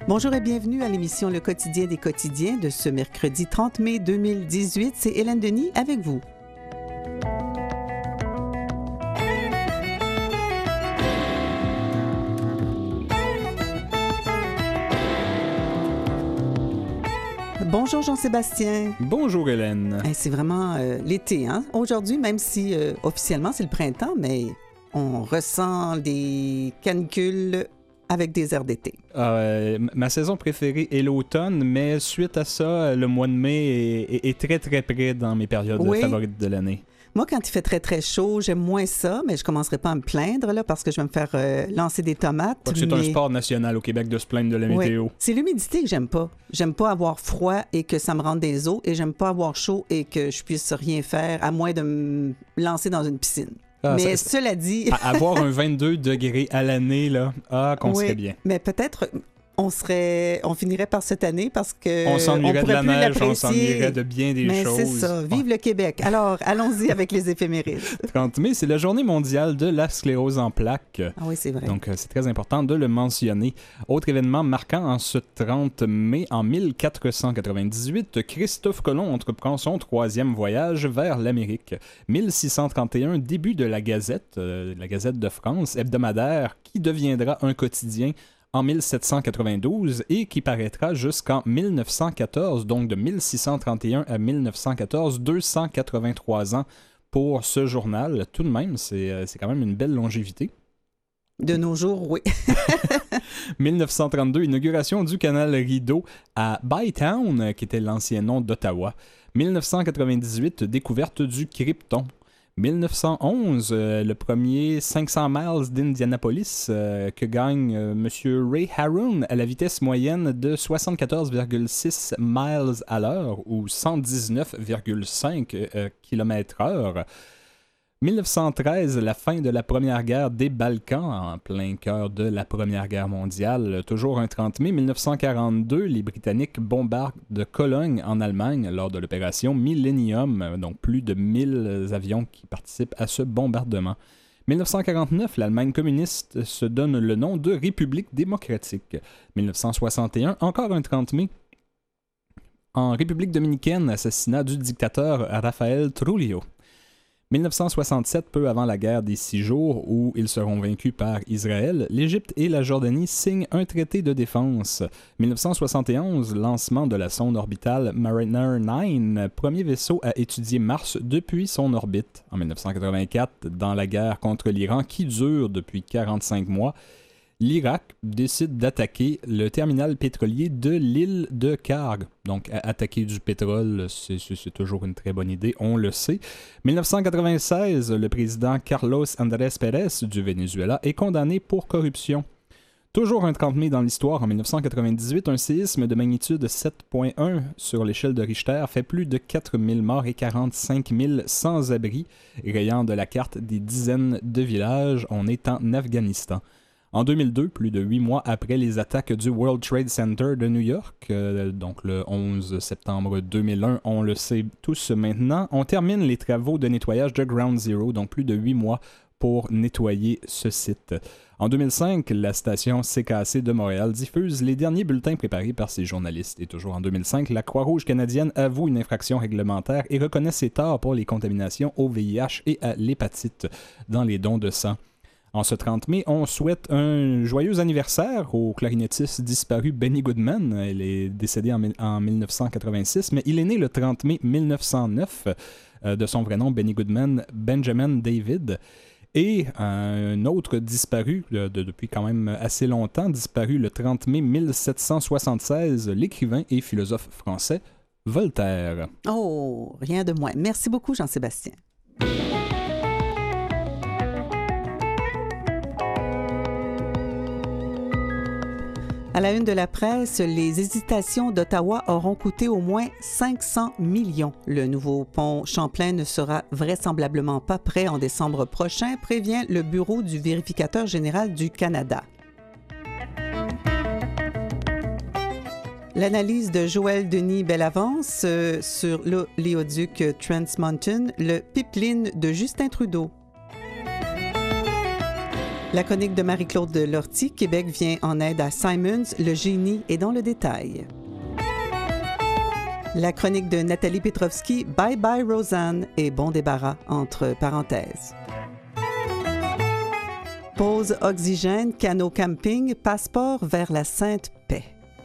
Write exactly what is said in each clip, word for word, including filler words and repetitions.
Bonjour et bienvenue à l'émission Le quotidien des quotidiens de ce mercredi trente mai deux mille dix-huit. C'est Hélène Denis avec vous. Bonjour Jean-Sébastien. Bonjour Hélène. Hey, c'est vraiment euh, l'été, hein? Aujourd'hui, même si euh, officiellement c'est le printemps, mais on ressent des canicules avec des airs d'été. Euh, ma saison préférée est l'automne, mais suite à ça, le mois de mai est, est, est très très près dans mes périodes oui. favorites de l'année. Moi, quand il fait très, très chaud, j'aime moins ça, mais je ne commencerai pas à me plaindre là, parce que je vais me faire euh, lancer des tomates. C'est mais... un sport national au Québec de se plaindre de la météo. Oui. C'est l'humidité que j'aime pas. J'aime pas avoir froid et que ça me rende des os, et j'aime pas avoir chaud et que je puisse rien faire, à moins de me lancer dans une piscine. Ah, mais ça, cela dit... avoir un vingt-deux degrés à l'année, là, ah, qu'on oui, serait bien. Mais peut-être... On serait, on finirait par cette année parce que on s'ennuierait on de la neige, l'apprécier. On s'ennuierait de bien des Mais choses. Mais c'est ça, vive ouais. le Québec. Alors, allons-y avec les éphémérides. trente mai, c'est la journée mondiale de la sclérose en plaques. Ah oui, c'est vrai. Donc, c'est très important de le mentionner. Autre événement marquant en ce trente mai, en mille quatre cent quatre-vingt-dix-huit, Christophe Colomb entreprend son troisième voyage vers l'Amérique. mille six cent trente et un, début de la Gazette, euh, la Gazette de France, hebdomadaire, qui deviendra un quotidien en mille sept cent quatre-vingt-douze et qui paraîtra jusqu'en mille neuf cent quatorze, donc de mille six cent trente et un à mille neuf cent quatorze, deux cent quatre-vingt-trois ans pour ce journal. Tout de même, c'est, c'est quand même une belle longévité. De nos jours, oui. mille neuf cent trente-deux, inauguration du canal Rideau à Bytown, qui était l'ancien nom d'Ottawa. mille neuf cent quatre-vingt-dix-huit, découverte du krypton. mille neuf cent onze, euh, le premier cinq cents miles d'Indianapolis euh, que gagne euh, M. Ray Harroun à la vitesse moyenne de soixante-quatorze virgule six miles à l'heure ou cent dix-neuf virgule cinq euh, kilomètres heure. mille neuf cent treize, la fin de la Première Guerre des Balkans, en plein cœur de la Première Guerre mondiale. Toujours un trente mai, mille neuf cent quarante-deux, les Britanniques bombardent de Cologne en Allemagne lors de l'opération Millennium, donc plus de mille avions qui participent à ce bombardement. mille neuf cent quarante-neuf, l'Allemagne communiste se donne le nom de République démocratique. mille neuf cent soixante et un, encore un trente mai, en République dominicaine, assassinat du dictateur Rafael Trujillo. mille neuf cent soixante-sept, peu avant la guerre des Six Jours, où ils seront vaincus par Israël, l'Égypte et la Jordanie signent un traité de défense. mille neuf cent soixante et onze, lancement de la sonde orbitale Mariner neuf, premier vaisseau à étudier Mars depuis son orbite. En mille neuf cent quatre-vingt-quatre, dans la guerre contre l'Iran qui dure depuis quarante-cinq mois, l'Irak décide d'attaquer le terminal pétrolier de l'île de Karg. Donc, attaquer du pétrole, c'est, c'est, c'est toujours une très bonne idée, on le sait. mille neuf cent quatre-vingt-seize, le président Carlos Andrés Pérez du Venezuela est condamné pour corruption. Toujours un trente mai dans l'histoire, en mille neuf cent quatre-vingt-dix-huit, un séisme de magnitude sept virgule un sur l'échelle de Richter fait plus de quatre mille morts et quarante-cinq mille sans-abri, rayant de la carte des dizaines de villages. On est en Afghanistan. En deux mille deux, plus de huit mois après les attaques du World Trade Center de New York, euh, donc le onze septembre deux mille un, on le sait tous maintenant, on termine les travaux de nettoyage de Ground Zero, donc plus de huit mois pour nettoyer ce site. En deux mille cinq, la station C K C de Montréal diffuse les derniers bulletins préparés par ses journalistes. Et toujours en deux mille cinq, la Croix-Rouge canadienne avoue une infraction réglementaire et reconnaît ses torts pour les contaminations au V I H et à l'hépatite dans les dons de sang. En ce trente mai, on souhaite un joyeux anniversaire au clarinettiste disparu Benny Goodman. Il est décédé en, en mille neuf cent quatre-vingt-six, mais il est né le trente mai mille neuf cent neuf, euh, de son vrai nom Benny Goodman, Benjamin David. Et un autre disparu, de, de, depuis quand même assez longtemps, disparu le trente mai mille sept cent soixante-seize, l'écrivain et philosophe français Voltaire. Oh, rien de moins. Merci beaucoup, Jean-Sébastien. À la une de la presse, les hésitations d'Ottawa auront coûté au moins cinq cents millions. Le nouveau pont Champlain ne sera vraisemblablement pas prêt en décembre prochain, prévient le Bureau du vérificateur général du Canada. L'analyse de Joël Denis Bellavance euh, sur l'oléoduc Trans Mountain, le pipeline de Justin Trudeau. La chronique de Marie-Claude Lortie, Québec vient en aide à Simons, le génie est dans le détail. La chronique de Nathalie Petrovski, Bye Bye Rosanne et bon débarras entre parenthèses. Pause oxygène, canot camping, passeport vers la Sainte Paix.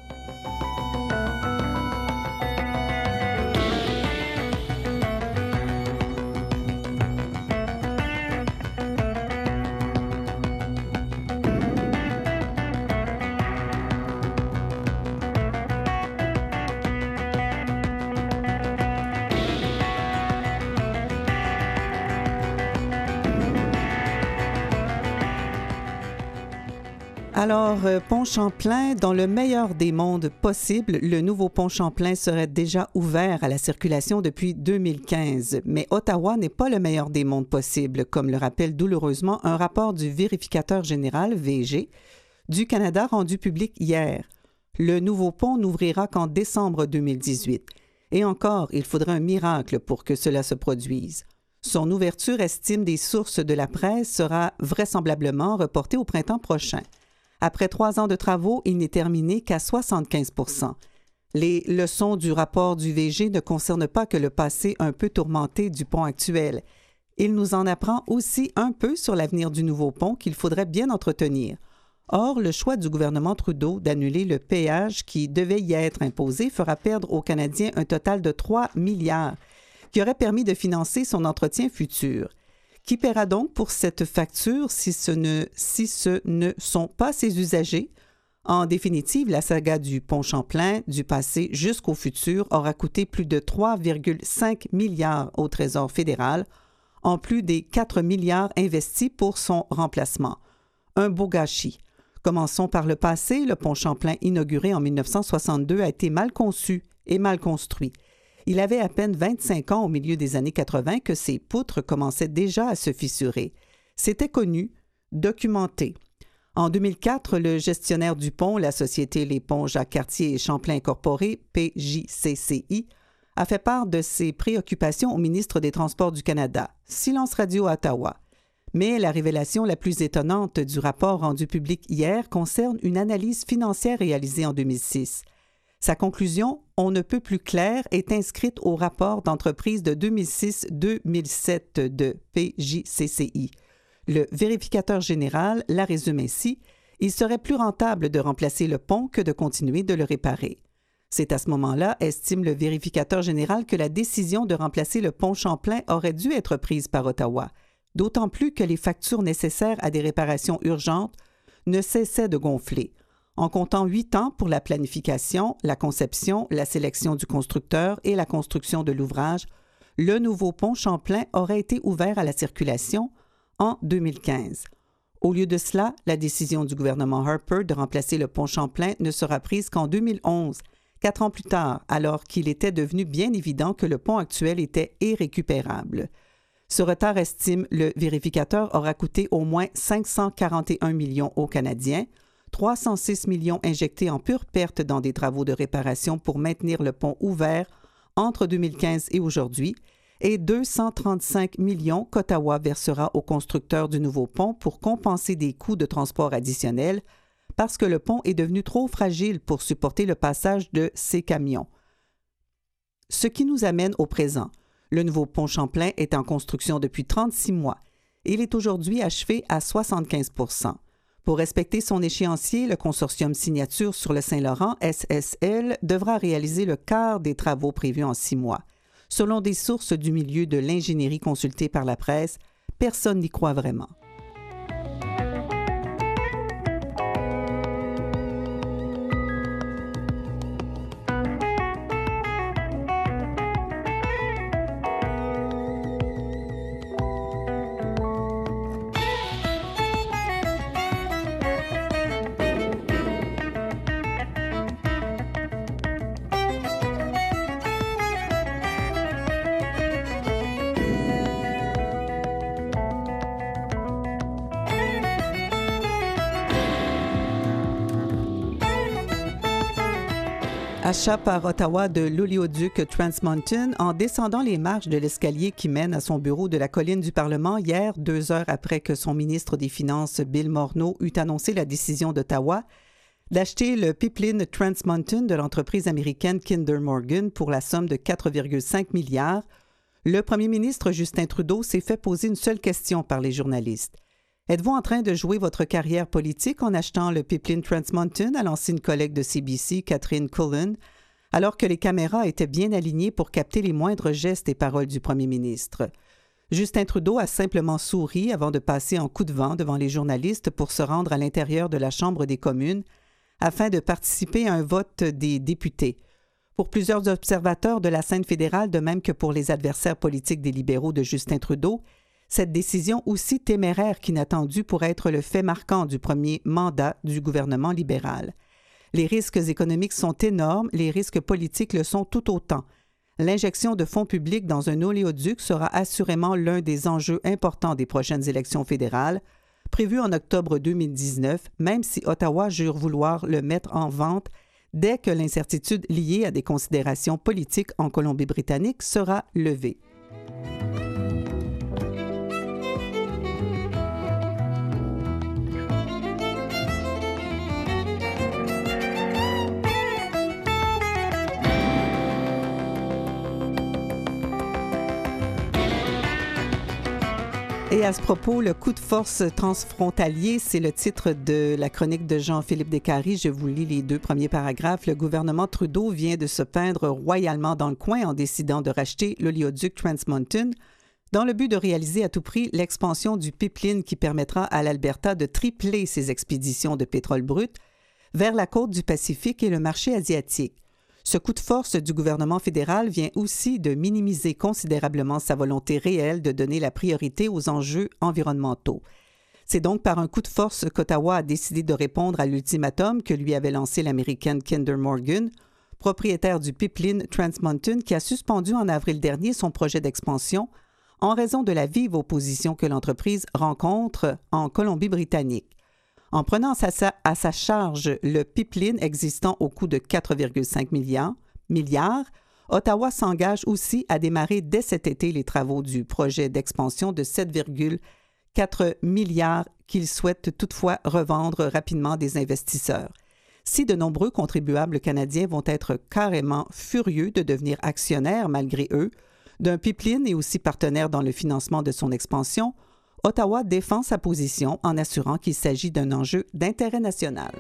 Alors, euh, Pont Champlain, dans le meilleur des mondes possibles, le nouveau pont Champlain serait déjà ouvert à la circulation depuis deux mille quinze. Mais Ottawa n'est pas le meilleur des mondes possibles, comme le rappelle douloureusement un rapport du vérificateur général, V G, du Canada rendu public hier. Le nouveau pont n'ouvrira qu'en décembre deux mille dix-huit. Et encore, il faudrait un miracle pour que cela se produise. Son ouverture, estime des sources de la presse, sera vraisemblablement reportée au printemps prochain. Après trois ans de travaux, il n'est terminé qu'à soixante-quinze pour cent. Les leçons du rapport du V G ne concernent pas que le passé un peu tourmenté du pont actuel. Il nous en apprend aussi un peu sur l'avenir du nouveau pont qu'il faudrait bien entretenir. Or, le choix du gouvernement Trudeau d'annuler le péage qui devait y être imposé fera perdre aux Canadiens un total de trois milliards, qui aurait permis de financer son entretien futur. Qui paiera donc pour cette facture si ce, ne, si ce ne sont pas ses usagers? En définitive, la saga du pont Champlain, du passé jusqu'au futur, aura coûté plus de trois virgule cinq milliards au Trésor fédéral, en plus des quatre milliards investis pour son remplacement. Un beau gâchis. Commençons par le passé. Le pont Champlain, inauguré en mille neuf cent soixante-deux, a été mal conçu et mal construit. Il avait à peine vingt-cinq ans au milieu des années quatre-vingt que ses poutres commençaient déjà à se fissurer. C'était connu, documenté. En deux mille quatre, le gestionnaire du pont, la société Les Ponts Jacques-Cartier et Champlain Incorporée, P J C C I, a fait part de ses préoccupations au ministre des Transports du Canada. Silence radio à Ottawa. Mais la révélation la plus étonnante du rapport rendu public hier concerne une analyse financière réalisée en deux mille six. Sa conclusion, on ne peut plus claire, est inscrite au rapport d'entreprise de deux mille six deux mille sept de P J C C I. Le vérificateur général la résume ainsi: « Il serait plus rentable de remplacer le pont que de continuer de le réparer. » C'est à ce moment-là, estime le vérificateur général, que la décision de remplacer le pont Champlain aurait dû être prise par Ottawa, d'autant plus que les factures nécessaires à des réparations urgentes ne cessaient de gonfler. En comptant huit ans pour la planification, la conception, la sélection du constructeur et la construction de l'ouvrage, le nouveau pont Champlain aurait été ouvert à la circulation en deux mille quinze. Au lieu de cela, la décision du gouvernement Harper de remplacer le pont Champlain ne sera prise qu'en deux mille onze, quatre ans plus tard, alors qu'il était devenu bien évident que le pont actuel était irrécupérable. Ce retard, estime le vérificateur, aura coûté au moins cinq cent quarante et un millions aux Canadiens, trois cent six millions injectés en pure perte dans des travaux de réparation pour maintenir le pont ouvert entre deux mille quinze et aujourd'hui, et deux cent trente-cinq millions qu'Ottawa versera aux constructeurs du nouveau pont pour compenser des coûts de transport additionnels parce que le pont est devenu trop fragile pour supporter le passage de ces camions. Ce qui nous amène au présent. Le nouveau pont Champlain est en construction depuis trente-six mois. Il est aujourd'hui achevé à soixante-quinze pour cent. Pour respecter son échéancier, le consortium Signature sur le Saint-Laurent, S S L, devra réaliser le quart des travaux prévus en six mois. Selon des sources du milieu de l'ingénierie consultées par la presse, personne n'y croit vraiment. Achat par Ottawa de l'oléoduc Trans Mountain en descendant les marches de l'escalier qui mène à son bureau de la colline du Parlement hier, deux heures après que son ministre des Finances, Bill Morneau, eut annoncé la décision d'Ottawa d'acheter le pipeline Trans Mountain de l'entreprise américaine Kinder Morgan pour la somme de quatre virgule cinq milliards, le premier ministre Justin Trudeau s'est fait poser une seule question par les journalistes. Êtes-vous en train de jouer votre carrière politique en achetant le pipeline Trans Mountain, a lancé une collègue de C B C, Catherine Cullen, alors que les caméras étaient bien alignées pour capter les moindres gestes et paroles du premier ministre. Justin Trudeau a simplement souri avant de passer en coup de vent devant les journalistes pour se rendre à l'intérieur de la Chambre des communes afin de participer à un vote des députés. Pour plusieurs observateurs de la scène fédérale, de même que pour les adversaires politiques des libéraux de Justin Trudeau, cette décision aussi téméraire qu'inattendue pourrait être le fait marquant du premier mandat du gouvernement libéral. Les risques économiques sont énormes, les risques politiques le sont tout autant. L'injection de fonds publics dans un oléoduc sera assurément l'un des enjeux importants des prochaines élections fédérales, prévues en octobre deux mille dix-neuf, même si Ottawa jure vouloir le mettre en vente dès que l'incertitude liée à des considérations politiques en Colombie-Britannique sera levée. Et à ce propos, le coup de force transfrontalier, c'est le titre de la chronique de Jean-Philippe Descaries. Je vous lis les deux premiers paragraphes. Le gouvernement Trudeau vient de se peindre royalement dans le coin en décidant de racheter l'oléoduc Trans Mountain dans le but de réaliser à tout prix l'expansion du pipeline qui permettra à l'Alberta de tripler ses expéditions de pétrole brut vers la côte du Pacifique et le marché asiatique. Ce coup de force du gouvernement fédéral vient aussi de minimiser considérablement sa volonté réelle de donner la priorité aux enjeux environnementaux. C'est donc par un coup de force qu'Ottawa a décidé de répondre à l'ultimatum que lui avait lancé l'américaine Kinder Morgan, propriétaire du pipeline Trans Mountain, qui a suspendu en avril dernier son projet d'expansion en raison de la vive opposition que l'entreprise rencontre en Colombie-Britannique. En prenant à sa, à sa charge le pipeline existant au coût de quatre virgule cinq milliards, milliards, Ottawa s'engage aussi à démarrer dès cet été les travaux du projet d'expansion de sept virgule quatre milliards qu'il souhaite toutefois revendre rapidement des investisseurs. Si de nombreux contribuables canadiens vont être carrément furieux de devenir actionnaires, malgré eux, d'un pipeline et aussi partenaire dans le financement de son expansion, Ottawa défend sa position en assurant qu'il s'agit d'un enjeu d'intérêt national.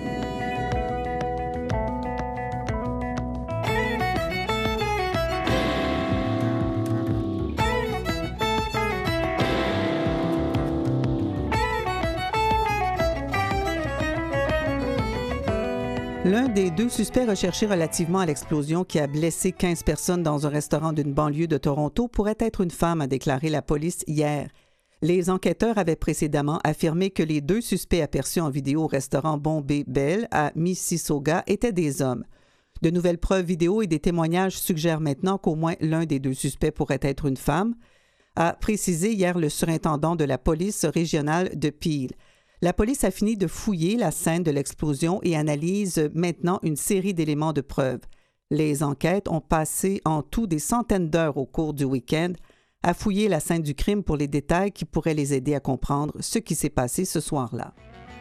L'un des deux suspects recherchés relativement à l'explosion qui a blessé quinze personnes dans un restaurant d'une banlieue de Toronto pourrait être une femme, a déclaré la police hier. Les enquêteurs avaient précédemment affirmé que les deux suspects aperçus en vidéo au restaurant Bombay Bell à Mississauga étaient des hommes. De nouvelles preuves vidéo et des témoignages suggèrent maintenant qu'au moins l'un des deux suspects pourrait être une femme, a précisé hier le surintendant de la police régionale de Peel. La police a fini de fouiller la scène de l'explosion et analyse maintenant une série d'éléments de preuve. Les enquêtes ont passé en tout des centaines d'heures au cours du week-end à fouiller la scène du crime pour les détails qui pourraient les aider à comprendre ce qui s'est passé ce soir-là.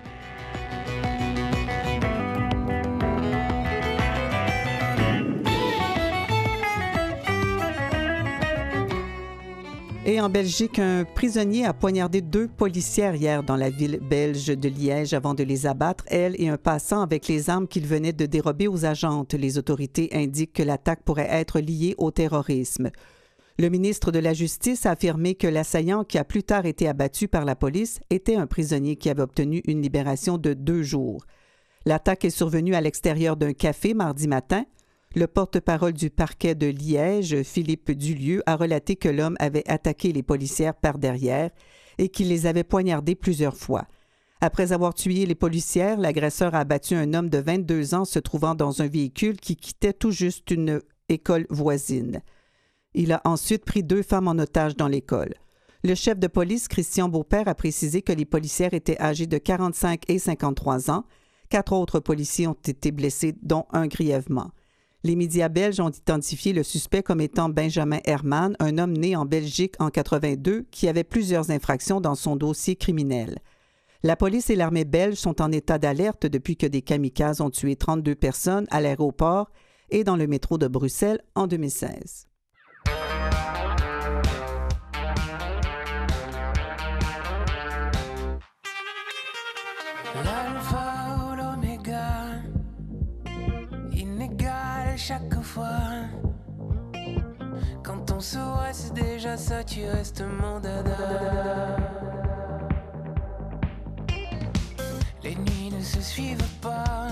Et en Belgique, un prisonnier a poignardé deux policières hier dans la ville belge de Liège avant de les abattre, elle et un passant, avec les armes qu'il venait de dérober aux agentes. Les autorités indiquent que l'attaque pourrait être liée au terrorisme. Le ministre de la Justice a affirmé que l'assaillant, qui a plus tard été abattu par la police, était un prisonnier qui avait obtenu une libération de deux jours. L'attaque est survenue à l'extérieur d'un café mardi matin. Le porte-parole du parquet de Liège, Philippe Dulieu, a relaté que l'homme avait attaqué les policières par derrière et qu'il les avait poignardées plusieurs fois. Après avoir tué les policières, l'agresseur a abattu un homme de vingt-deux ans se trouvant dans un véhicule qui quittait tout juste une école voisine. Il a ensuite pris deux femmes en otage dans l'école. Le chef de police, Christian Beaupère, a précisé que les policières étaient âgées de quarante-cinq et cinquante-trois ans. Quatre autres policiers ont été blessés, dont un grièvement. Les médias belges ont identifié le suspect comme étant Benjamin Herman, un homme né en Belgique en quatre-vingt-deux qui avait plusieurs infractions dans son dossier criminel. La police et l'armée belge sont en état d'alerte depuis que des kamikazes ont tué trente-deux personnes à l'aéroport et dans le métro de Bruxelles en deux mille seize. L'alpha ou l'oméga, inégal chaque fois. Quand on se voit, c'est déjà ça, tu restes mon dada. Les nuits ne se suivent pas,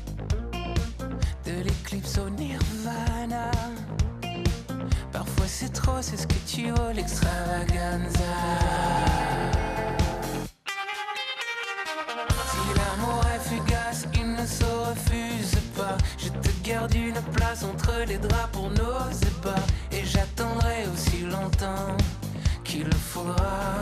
de l'éclipse au nirvana. Parfois c'est trop, c'est ce que tu veux, l'extravaganza. Si l'amour est fugace, il ne se refuse pas. Je te garde une place entre les draps pour nos ébats. Et j'attendrai aussi longtemps qu'il le faudra.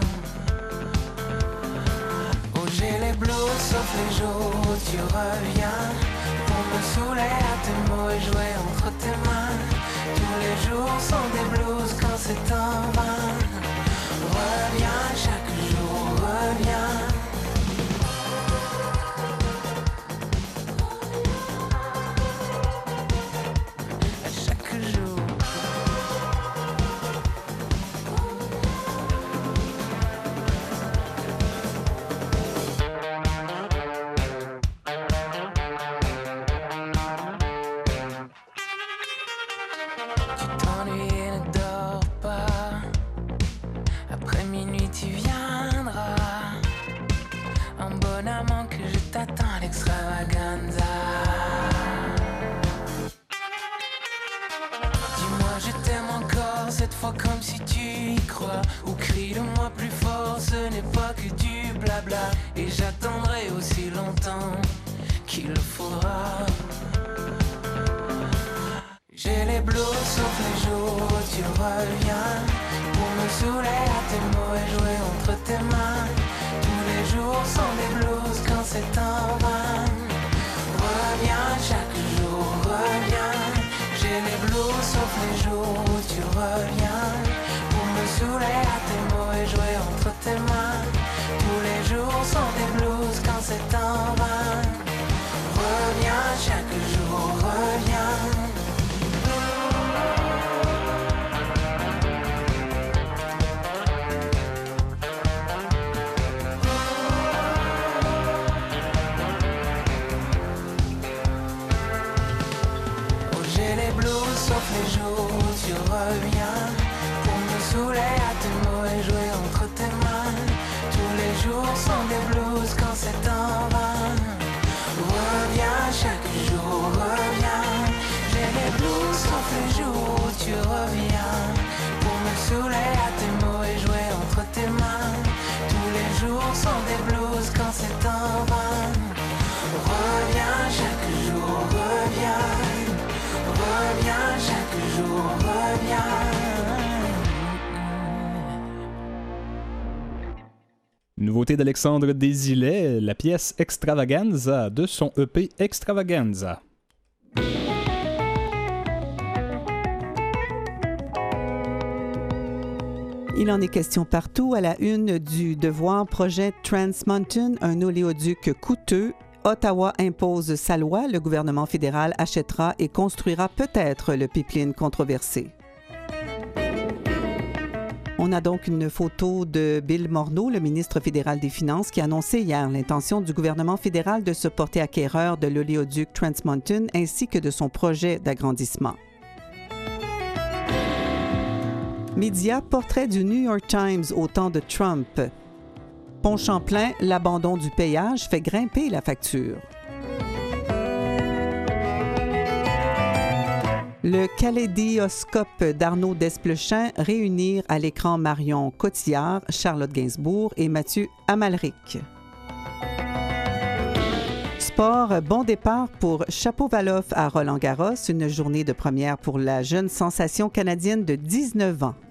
Oh, j'ai les blues sauf les jours où tu reviens pour me saouler à tes mots et jouer entre tes mains. Tous les jours sont des blues quand c'est en vain. Reviens chaque jour, reviens. Comme si tu y crois, ou crie-le-moi plus fort, ce n'est pas que du blabla. Et j'attendrai aussi longtemps qu'il le faudra. J'ai les blues sauf les jours où tu reviens pour me saouler à tes mots et jouer entre tes mains. Tous les jours sont des blues quand c'est en vain. Reviens chaque jour, reviens. J'ai les blues sauf les jours où tu reviens pour me saouler à tes mots et jouer entre tes mains. Tous les jours sont des blues quand c'est en vain. Reviens chaque jour, reviens. Sauf les jours où tu reviens pour me saouler à tes mots et jouer entre tes mains. Tous les jours sont des blues quand c'est en vain. Reviens chaque jour, reviens. J'ai les blues sauf les jours où tu reviens pour me saouler à tes mots et jouer entre tes mains. Tous les jours sont des blues quand c'est en vain. Reviens chaque jour, reviens. Reviens chaque jour, reviens. Nouveauté d'Alexandre Desilets, la pièce Extravaganza de son E P Extravaganza. Il en est question partout. À la une du Devoir, projet Trans Mountain, un oléoduc coûteux. Ottawa impose sa loi, le gouvernement fédéral achètera et construira peut-être le pipeline controversé. On a donc une photo de Bill Morneau, le ministre fédéral des Finances, qui a annoncé hier l'intention du gouvernement fédéral de se porter acquéreur de l'oléoduc Trans Mountain ainsi que de son projet d'agrandissement. Média, portrait du New York Times au temps de Trump. Pont Champlain, l'abandon du péage fait grimper la facture. Le kaléidoscope d'Arnaud Desplechin, réunir à l'écran Marion Cotillard, Charlotte Gainsbourg et Mathieu Amalric. Sport, bon départ pour Shapovalov à Roland-Garros, une journée de première pour la jeune sensation canadienne de dix-neuf ans.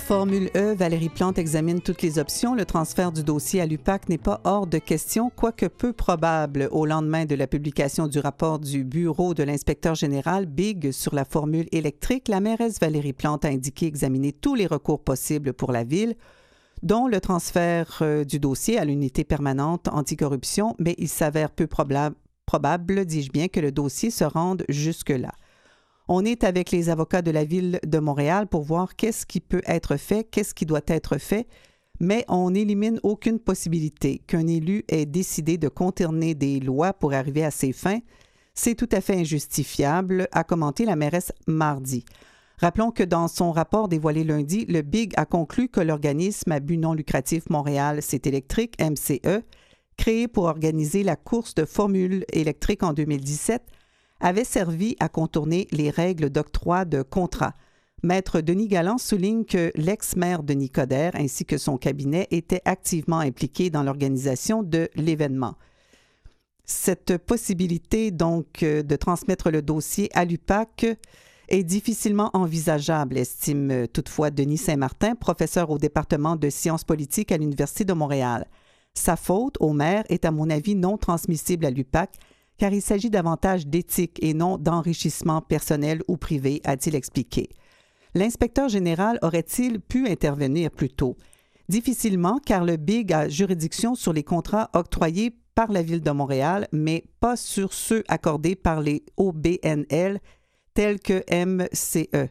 Formule E, Valérie Plante examine toutes les options. Le transfert du dossier à l'U P A C n'est pas hors de question, quoique peu probable. Au lendemain de la publication du rapport du bureau de l'inspecteur général Big sur la formule électrique, la mairesse Valérie Plante a indiqué examiner tous les recours possibles pour la ville, dont le transfert euh, du dossier à l'unité permanente anticorruption, mais il s'avère peu probable, probable, dis-je bien, que le dossier se rende jusque-là. On est avec les avocats de la Ville de Montréal pour voir qu'est-ce qui peut être fait, qu'est-ce qui doit être fait, mais on n'élimine aucune possibilité qu'un élu ait décidé de contourner des lois pour arriver à ses fins. C'est tout à fait injustifiable, a commenté la mairesse mardi. Rappelons que dans son rapport dévoilé lundi, le Big a conclu que l'organisme à but non lucratif Montréal C'est électrique, M C E, créé pour organiser la course de Formule électrique en deux mille dix-sept, avait servi à contourner les règles d'octroi de contrat. Maître Denis Galland souligne que l'ex-maire Denis Coderre ainsi que son cabinet étaient activement impliqués dans l'organisation de l'événement. Cette possibilité, donc, de transmettre le dossier à l'U P A C est difficilement envisageable, estime toutefois Denis Saint-Martin, professeur au département de sciences politiques à l'Université de Montréal. Sa faute au maire est, à mon avis, non transmissible à l'U P A C, car il s'agit davantage d'éthique et non d'enrichissement personnel ou privé, a-t-il expliqué. L'inspecteur général aurait-il pu intervenir plus tôt? Difficilement, car le Big a juridiction sur les contrats octroyés par la Ville de Montréal, mais pas sur ceux accordés par les O B N L, tels que M C E.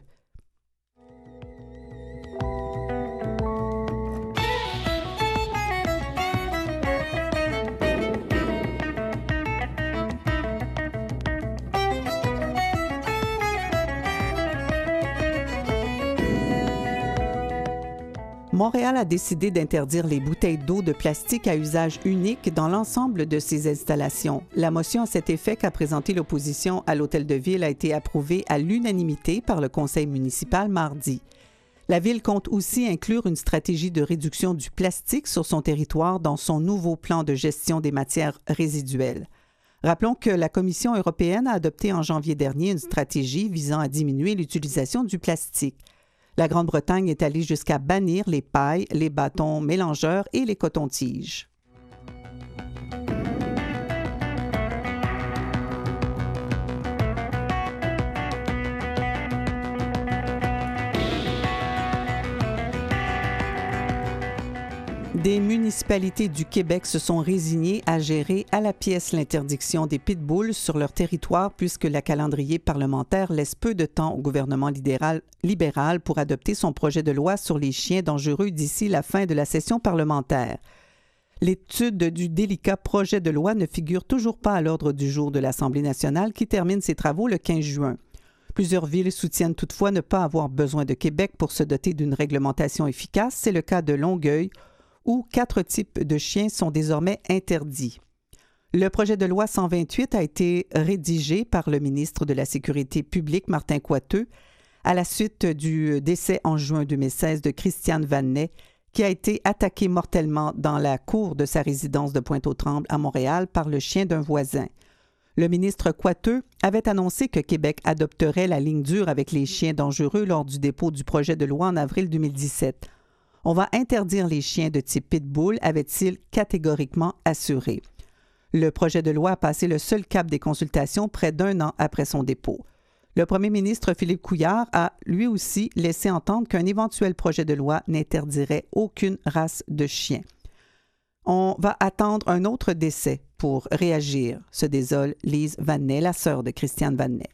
Montréal a décidé d'interdire les bouteilles d'eau de plastique à usage unique dans l'ensemble de ses installations. La motion à cet effet qu'a présentée l'opposition à l'Hôtel de Ville a été approuvée à l'unanimité par le conseil municipal mardi. La Ville compte aussi inclure une stratégie de réduction du plastique sur son territoire dans son nouveau plan de gestion des matières résiduelles. Rappelons que la Commission européenne a adopté en janvier dernier une stratégie visant à diminuer l'utilisation du plastique. La Grande-Bretagne est allée jusqu'à bannir les pailles, les bâtons mélangeurs et les cotons-tiges. Des municipalités du Québec se sont résignées à gérer à la pièce l'interdiction des pitbulls sur leur territoire puisque le calendrier parlementaire laisse peu de temps au gouvernement libéral, libéral pour adopter son projet de loi sur les chiens dangereux d'ici la fin de la session parlementaire. L'étude du délicat projet de loi ne figure toujours pas à l'ordre du jour de l'Assemblée nationale qui termine ses travaux le quinze juin. Plusieurs villes soutiennent toutefois ne pas avoir besoin de Québec pour se doter d'une réglementation efficace. C'est le cas de Longueuil, où quatre types de chiens sont désormais interdits. Le projet de loi cent vingt-huit a été rédigé par le ministre de la Sécurité publique, Martin Coiteux, à la suite du décès en juin deux mille seize de Christiane Vanet, qui a été attaquée mortellement dans la cour de sa résidence de Pointe-aux-Trembles à Montréal par le chien d'un voisin. Le ministre Coiteux avait annoncé que Québec adopterait la ligne dure avec les chiens dangereux lors du dépôt du projet de loi en avril deux mille dix-sept. On va interdire les chiens de type pitbull, avait-il catégoriquement assuré. Le projet de loi a passé le seul cap des consultations près d'un an après son dépôt. Le premier ministre Philippe Couillard a lui aussi laissé entendre qu'un éventuel projet de loi n'interdirait aucune race de chien. On va attendre un autre décès pour réagir, se désole Lise Vanet, la sœur de Christiane Vanet.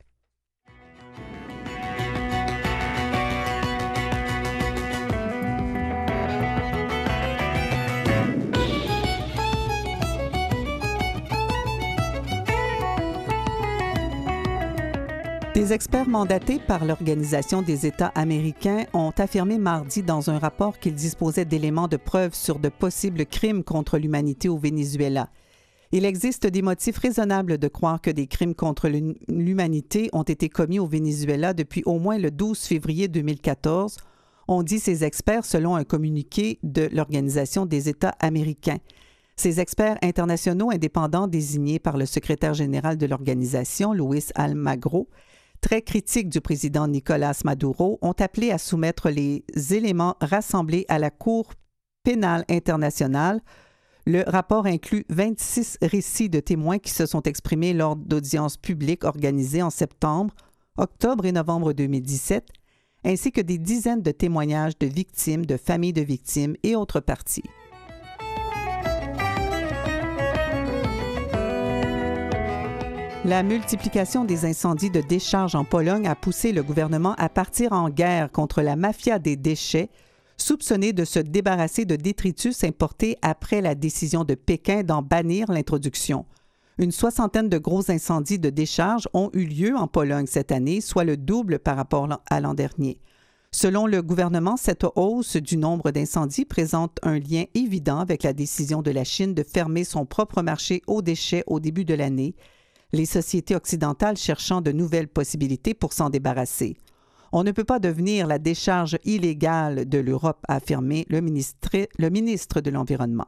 Des experts mandatés par l'Organisation des États américains ont affirmé mardi dans un rapport qu'ils disposaient d'éléments de preuve sur de possibles crimes contre l'humanité au Venezuela. Il existe des motifs raisonnables de croire que des crimes contre l'humanité ont été commis au Venezuela depuis au moins le douze février deux mille quatorze, ont dit ces experts selon un communiqué de l'Organisation des États américains. Ces experts internationaux indépendants désignés par le secrétaire général de l'organisation, Luis Almagro, très critiques du président Nicolás Maduro ont appelé à soumettre les éléments rassemblés à la Cour pénale internationale. Le rapport inclut vingt-six récits de témoins qui se sont exprimés lors d'audiences publiques organisées en septembre, octobre et novembre deux mille dix-sept, ainsi que des dizaines de témoignages de victimes, de familles de victimes et autres parties. La multiplication des incendies de décharges en Pologne a poussé le gouvernement à partir en guerre contre la mafia des déchets, soupçonnée de se débarrasser de détritus importés après la décision de Pékin d'en bannir l'introduction. Une soixantaine de gros incendies de décharges ont eu lieu en Pologne cette année, soit le double par rapport à l'an dernier. Selon le gouvernement, cette hausse du nombre d'incendies présente un lien évident avec la décision de la Chine de fermer son propre marché aux déchets au début de l'année, les sociétés occidentales cherchant de nouvelles possibilités pour s'en débarrasser. On ne peut pas devenir la décharge illégale de l'Europe, a affirmé le ministre, le ministre de l'Environnement.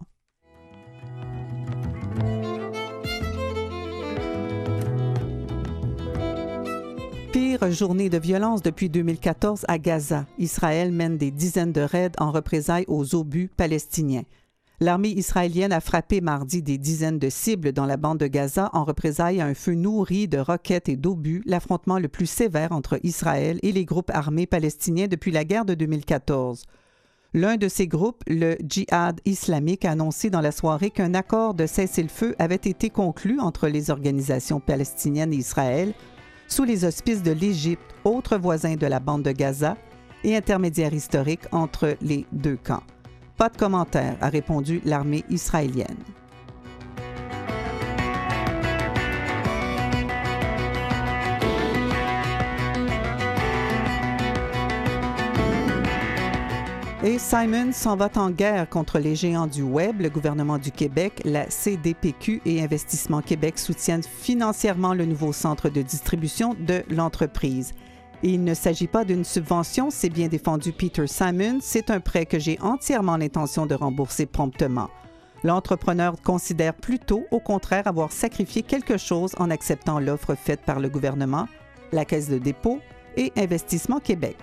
Pire journée de violence depuis deux mille quatorze à Gaza. Israël mène des dizaines de raids en représailles aux obus palestiniens. L'armée israélienne a frappé mardi des dizaines de cibles dans la bande de Gaza en représailles à un feu nourri de roquettes et d'obus, l'affrontement le plus sévère entre Israël et les groupes armés palestiniens depuis la guerre de deux mille quatorze. L'un de ces groupes, le Djihad islamique, a annoncé dans la soirée qu'un accord de cessez-le-feu avait été conclu entre les organisations palestiniennes et Israël sous les auspices de l'Égypte, autre voisin de la bande de Gaza et intermédiaire historique entre les deux camps. Pas de commentaire, a répondu l'armée israélienne. Et Simon s'en va en guerre contre les géants du Web. Le gouvernement du Québec, la C D P Q et Investissement Québec soutiennent financièrement le nouveau centre de distribution de l'entreprise. Et il ne s'agit pas d'une subvention, c'est bien défendu Peter Simon, c'est un prêt que j'ai entièrement l'intention de rembourser promptement. L'entrepreneur considère plutôt, au contraire, avoir sacrifié quelque chose en acceptant l'offre faite par le gouvernement, la Caisse de dépôt et Investissement Québec.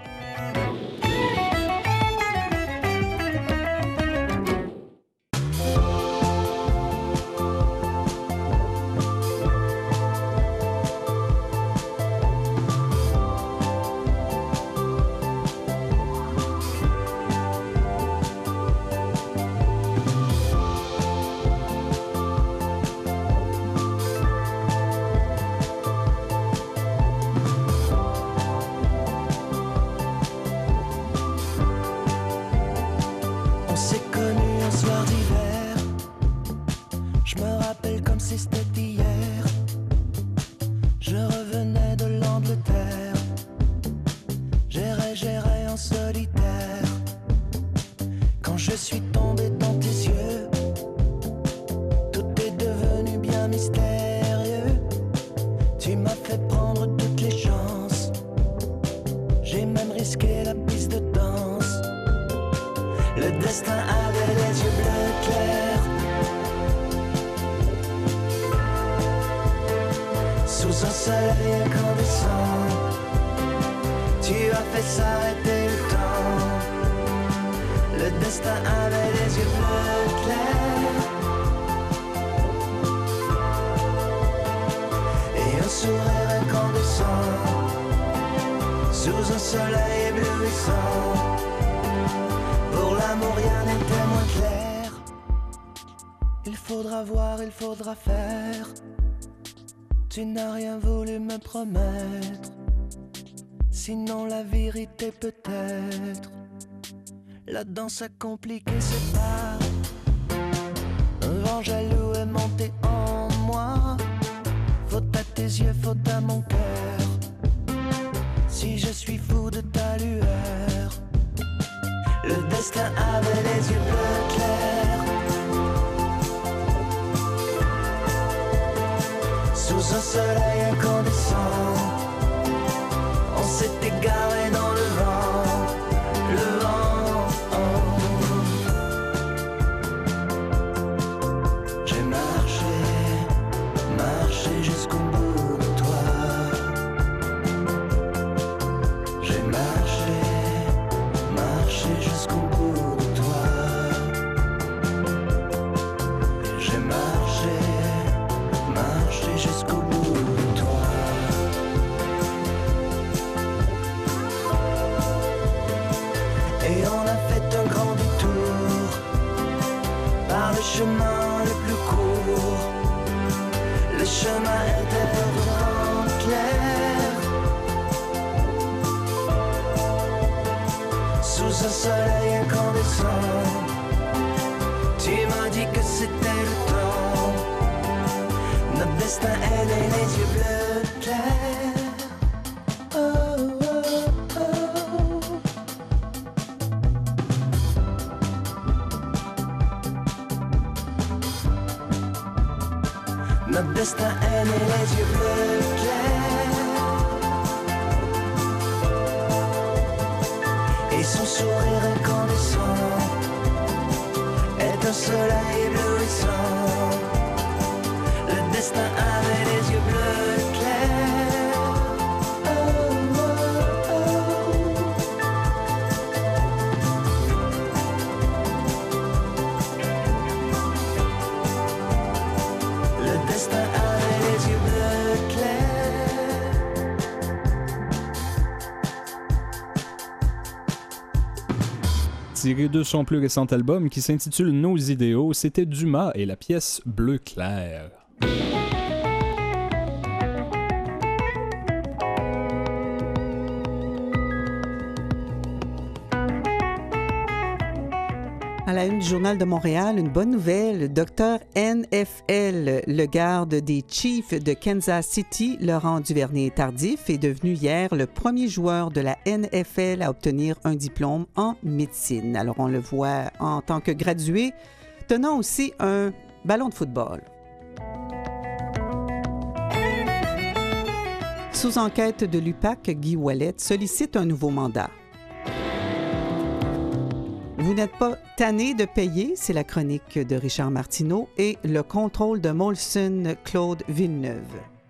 Tu n'as rien voulu me promettre, sinon la vérité peut-être. La danse a compliqué ses pas, un vent jaloux est monté en moi. Faute à tes yeux, faute à mon cœur, si je suis fou de ta lueur. Le destin avait les yeux bleus clairs, sous un soleil incandescent, on s'est égaré dans le vent, le vent. Oh. J'ai marché, marché jusqu'au bout de toi. chemin était vraiment clair. Sous un soleil incandescent, tu m'as dit que c'était le temps. Notre destin est né, les yeux bleus clairs. Oh, oh, oh. Notre destin est né, les yeux bleus clairs. Et son sourire incandescent est un soleil éblouissant. Le destin avait les yeux bleus clairs. Oh, oh, oh. Le destin avait les yeux bleus clairs. Tiré de son plus récent album qui s'intitule Nos idéaux, c'était Dumas et la pièce Bleu clair. À la une du Journal de Montréal, une bonne nouvelle. Le docteur N F L, le garde des Chiefs de Kansas City, Laurent Duvernay-Tardif, est devenu hier le premier joueur de la N F L à obtenir un diplôme en médecine. Alors, on le voit en tant que gradué, tenant aussi un ballon de football. Sous enquête de l'U P A C, Guy Ouellet sollicite un nouveau mandat. Vous n'êtes pas tanné de payer, c'est la chronique de Richard Martineau et le contrôle de Molson, Claude Villeneuve.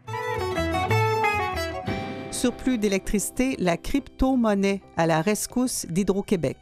Surplus d'électricité, la crypto-monnaie à la rescousse d'Hydro-Québec.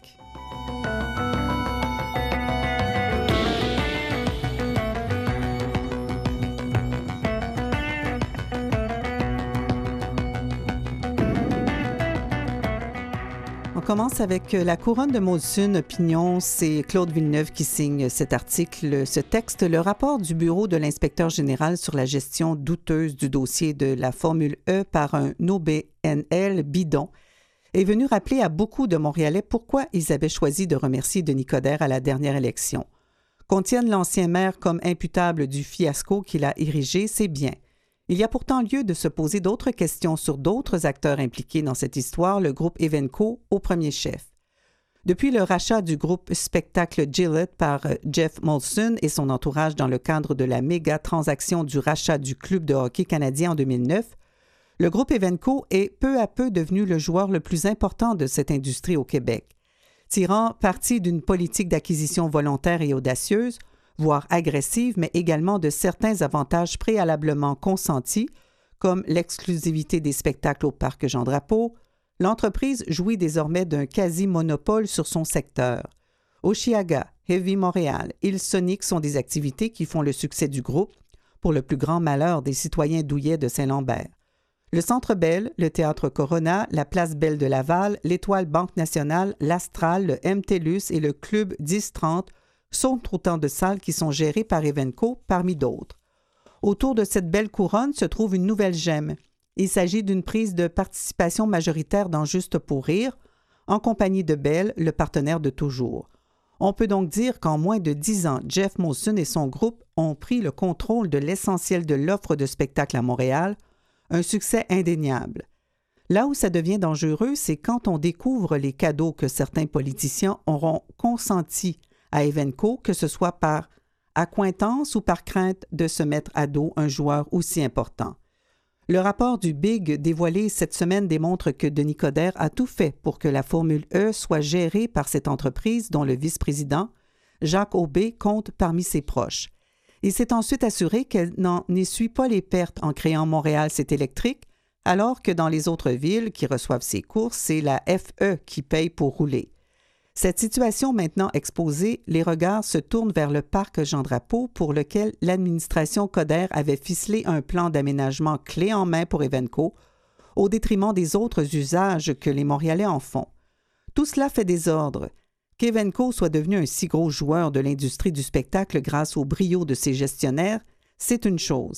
On commence avec la couronne de Molson Opinion. C'est Claude Villeneuve qui signe cet article, ce texte. Le rapport du bureau de l'inspecteur général sur la gestion douteuse du dossier de la Formule E par un O B N L bidon est venu rappeler à beaucoup de Montréalais pourquoi ils avaient choisi de remercier Denis Coderre à la dernière élection. Qu'on tienne l'ancien maire comme imputable du fiasco qu'il a érigé, c'est bien. Il y a pourtant lieu de se poser d'autres questions sur d'autres acteurs impliqués dans cette histoire, le groupe Evenco au premier chef. Depuis le rachat du groupe Spectacle Gillette par Jeff Molson et son entourage dans le cadre de la méga transaction du rachat du club de hockey canadien en deux mille neuf, le groupe Evenco est peu à peu devenu le joueur le plus important de cette industrie au Québec. Tirant parti d'une politique d'acquisition volontaire et audacieuse, voire agressive, mais également de certains avantages préalablement consentis, comme l'exclusivité des spectacles au Parc Jean-Drapeau, l'entreprise jouit désormais d'un quasi-monopole sur son secteur. Oshiaga, Heavy Montréal, Hillsonic sont des activités qui font le succès du groupe, pour le plus grand malheur des citoyens douillets de Saint-Lambert. Le Centre Bell, le Théâtre Corona, la Place Belle de Laval, l'Étoile Banque Nationale, l'Astral, le M T L U S et le Club dix trente sont autant de salles qui sont gérées par Evenco, parmi d'autres. Autour de cette belle couronne se trouve une nouvelle gemme. Il s'agit d'une prise de participation majoritaire dans Juste pour rire, en compagnie de Bell, le partenaire de toujours. On peut donc dire qu'en moins de dix ans, Jeff Molson et son groupe ont pris le contrôle de l'essentiel de l'offre de spectacle à Montréal, un succès indéniable. Là où ça devient dangereux, c'est quand on découvre les cadeaux que certains politiciens auront consentis à Evenco, que ce soit par accointance ou par crainte de se mettre à dos un joueur aussi important. Le rapport du Big dévoilé cette semaine démontre que Denis Coderre a tout fait pour que la Formule E soit gérée par cette entreprise dont le vice-président, Jacques Aubé, compte parmi ses proches. Il s'est ensuite assuré qu'elle n'en essuie pas les pertes en créant Montréal C'est électrique, alors que dans les autres villes qui reçoivent ces courses, c'est la F E qui paye pour rouler. Cette situation maintenant exposée, les regards se tournent vers le parc Jean-Drapeau pour lequel l'administration Coderre avait ficelé un plan d'aménagement clé en main pour Evenco, au détriment des autres usages que les Montréalais en font. Tout cela fait désordre. Qu'Evenco soit devenu un si gros joueur de l'industrie du spectacle grâce au brio de ses gestionnaires, c'est une chose.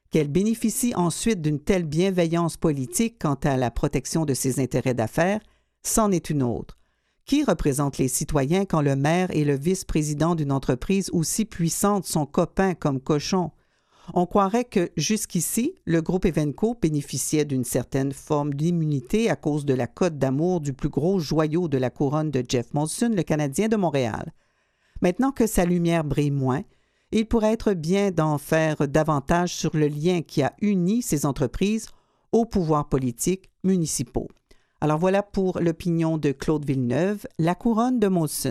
Qu'elle bénéficie ensuite d'une telle bienveillance politique quant à la protection de ses intérêts d'affaires, c'en est une autre. Qui représente les citoyens quand le maire et le vice-président d'une entreprise aussi puissante sont copains comme cochons? On croirait que, jusqu'ici, le groupe Evenco bénéficiait d'une certaine forme d'immunité à cause de la cote d'amour du plus gros joyau de la couronne de Jeff Molson, le Canadien de Montréal. Maintenant que sa lumière brille moins, il pourrait être bien d'en faire davantage sur le lien qui a uni ces entreprises aux pouvoirs politiques municipaux. Alors voilà pour l'opinion de Claude Villeneuve, la couronne de Molson.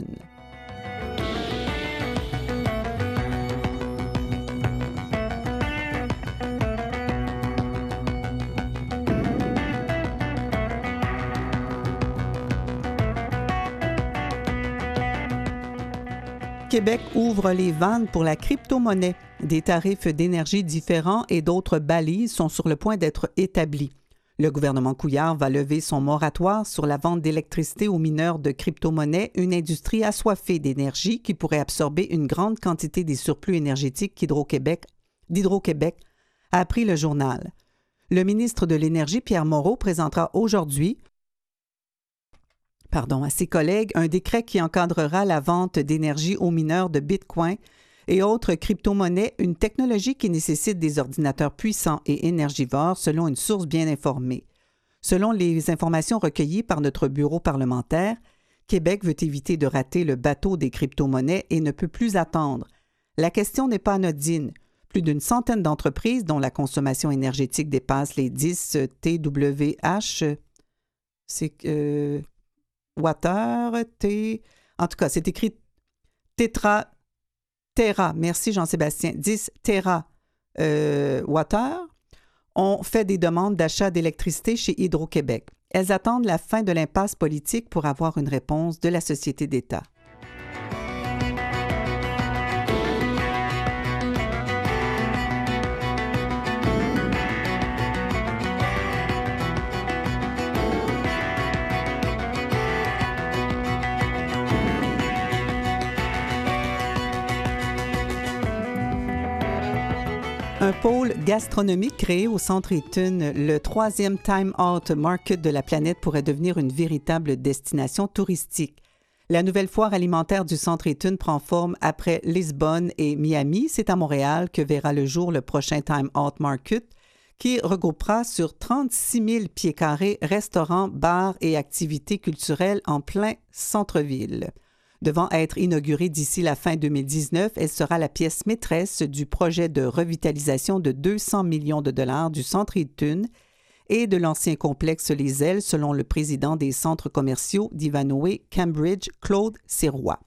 Québec ouvre les vannes pour la crypto-monnaie. Des tarifs d'énergie différents et d'autres balises sont sur le point d'être établis. Le gouvernement Couillard va lever son moratoire sur la vente d'électricité aux mineurs de crypto-monnaie, une industrie assoiffée d'énergie qui pourrait absorber une grande quantité des surplus énergétiques qu'Hydro-Québec, d'Hydro-Québec, a appris le journal. Le ministre de l'Énergie, Pierre Moreau, présentera aujourd'hui Pardon, à ses collègues un décret qui encadrera la vente d'énergie aux mineurs de Bitcoin et autres crypto-monnaies, une technologie qui nécessite des ordinateurs puissants et énergivores selon une source bien informée. Selon les informations recueillies par notre bureau parlementaire, Québec veut éviter de rater le bateau des crypto-monnaies et ne peut plus attendre. La question n'est pas anodine. Plus d'une centaine d'entreprises dont la consommation énergétique dépasse les dix T W H, c'est euh, Water, T... En tout cas, c'est écrit Tétra... Terra, merci Jean-Sébastien, dix Terra euh, Water, ont fait des demandes d'achat d'électricité chez Hydro-Québec. Elles attendent la fin de l'impasse politique pour avoir une réponse de la société d'État. Un pôle gastronomique créé au Centre Eaton, le troisième Time Out Market de la planète pourrait devenir une véritable destination touristique. La nouvelle foire alimentaire du Centre Eaton prend forme après Lisbonne et Miami. C'est à Montréal que verra le jour le prochain Time Out Market, qui regroupera sur trente-six mille pieds carrés restaurants, bars et activités culturelles en plein centre-ville. Devant être inaugurée d'ici la fin deux mille dix-neuf, elle sera la pièce maîtresse du projet de revitalisation de deux cents millions de dollars du Centre Eaton et de l'ancien complexe Les Ailes, selon le président des centres commerciaux d'Ivanhoe Cambridge, Claude Sirois.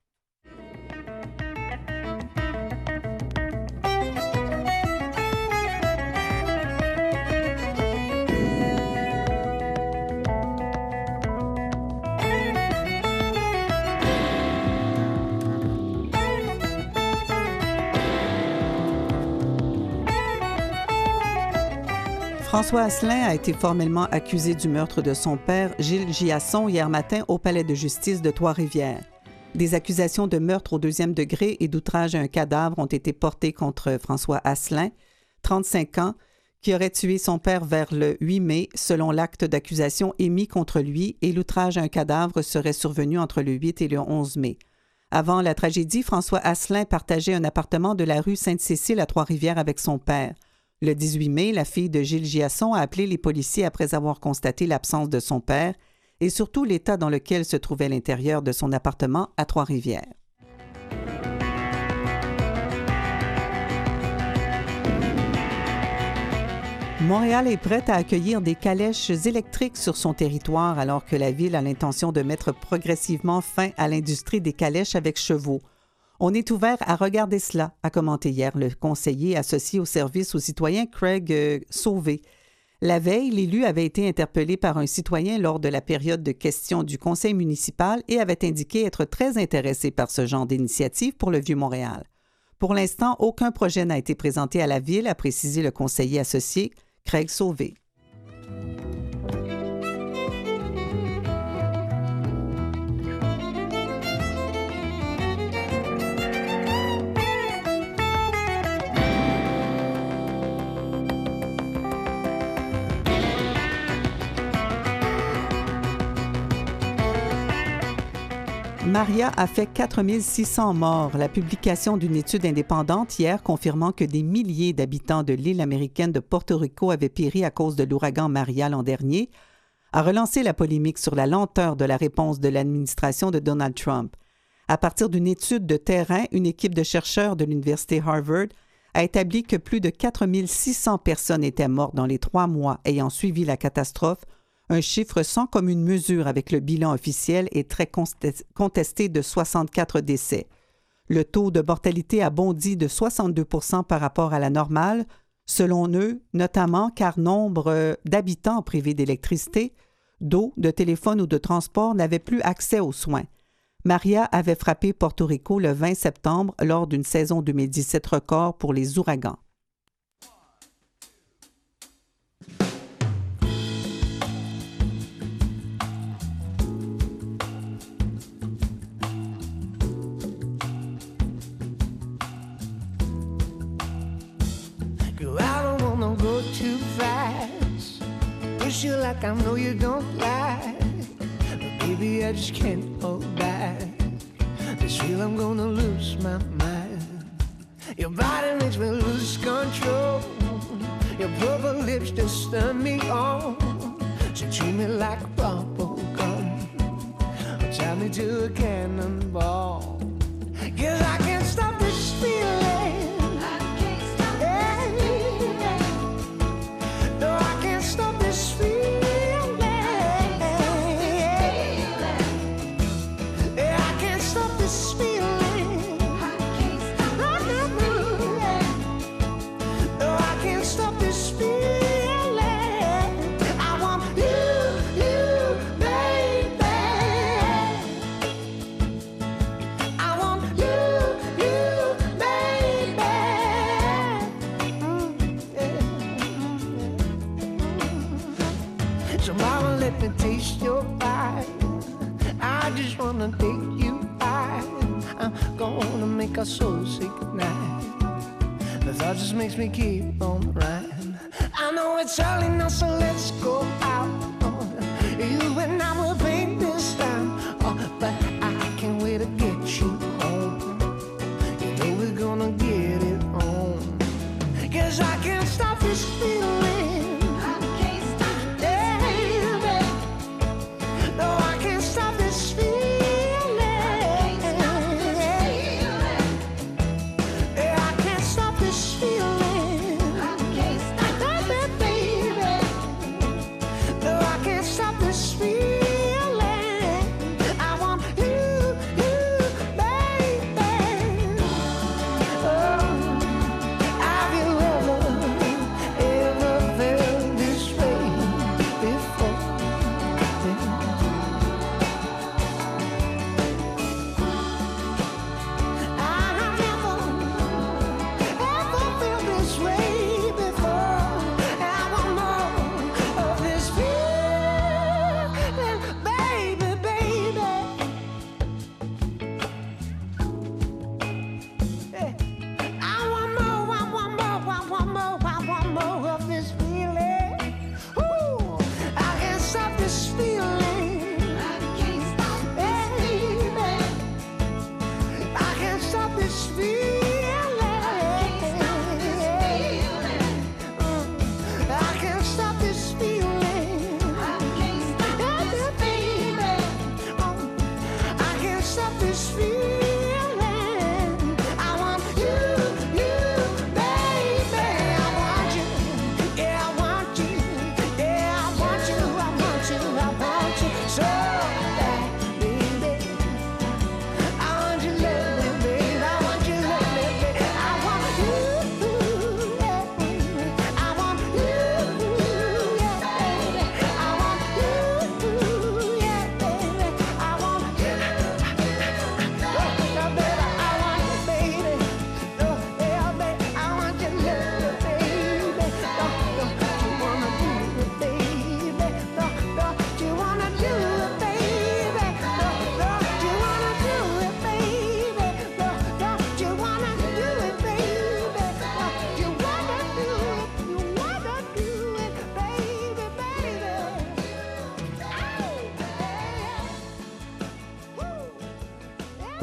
François Asselin a été formellement accusé du meurtre de son père, Gilles Giasson, hier matin au palais de justice de Trois-Rivières. Des accusations de meurtre au deuxième degré et d'outrage à un cadavre ont été portées contre François Asselin, trente-cinq ans, qui aurait tué son père vers le huit mai, selon l'acte d'accusation émis contre lui, et l'outrage à un cadavre serait survenu entre le huit et le onze mai. Avant la tragédie, François Asselin partageait un appartement de la rue Sainte-Cécile à Trois-Rivières avec son père. Le dix-huit mai, la fille de Gilles Giasson a appelé les policiers après avoir constaté l'absence de son père et surtout l'état dans lequel se trouvait l'intérieur de son appartement à Trois-Rivières. Montréal est prête à accueillir des calèches électriques sur son territoire alors que la ville a l'intention de mettre progressivement fin à l'industrie des calèches avec chevaux. On est ouvert à regarder cela, a commenté hier le conseiller associé au service aux citoyens Craig euh, Sauvé. La veille, l'élu avait été interpellé par un citoyen lors de la période de questions du conseil municipal et avait indiqué être très intéressé par ce genre d'initiative pour le Vieux-Montréal. Pour l'instant, aucun projet n'a été présenté à la ville, a précisé le conseiller associé Craig Sauvé. Maria a fait quatre mille six cents morts. La publication d'une étude indépendante hier confirmant que des milliers d'habitants de l'île américaine de Porto Rico avaient péri à cause de l'ouragan Maria l'an dernier a relancé la polémique sur la lenteur de la réponse de l'administration de Donald Trump. À partir d'une étude de terrain, une équipe de chercheurs de l'Université Harvard a établi que plus de quatre mille six cents personnes étaient mortes dans les trois mois ayant suivi la catastrophe, un chiffre sans commune mesure avec le bilan officiel et très contesté de soixante-quatre décès. Le taux de mortalité a bondi de soixante-deux pour cent par rapport à la normale, selon eux, notamment car nombre d'habitants privés d'électricité, d'eau, de téléphone ou de transport n'avaient plus accès aux soins. Maria avait frappé Porto Rico le vingt septembre lors d'une saison deux mille dix-sept record pour les ouragans. Girl, I don't wanna go too fast. Push you like I know you don't like. Baby, I just can't hold back. This feel I'm gonna lose my mind. Your body makes me lose control. Your purple lips just turn me on. So treat me like a bubble gum. Tie me to a cannonball. 'Cause I can't stop this feeling. I can't stop this feeling. No, I can't stop this feeling. Taste your bite. I just wanna take you high. I'm gonna make our souls say goodnight. The thought just makes me keep on riding. I know it's early now, so let's go out. You and I will paint this town. Oh, but I can't wait to get you home. You know we're gonna get it on. 'Cause I can't stop this feeling.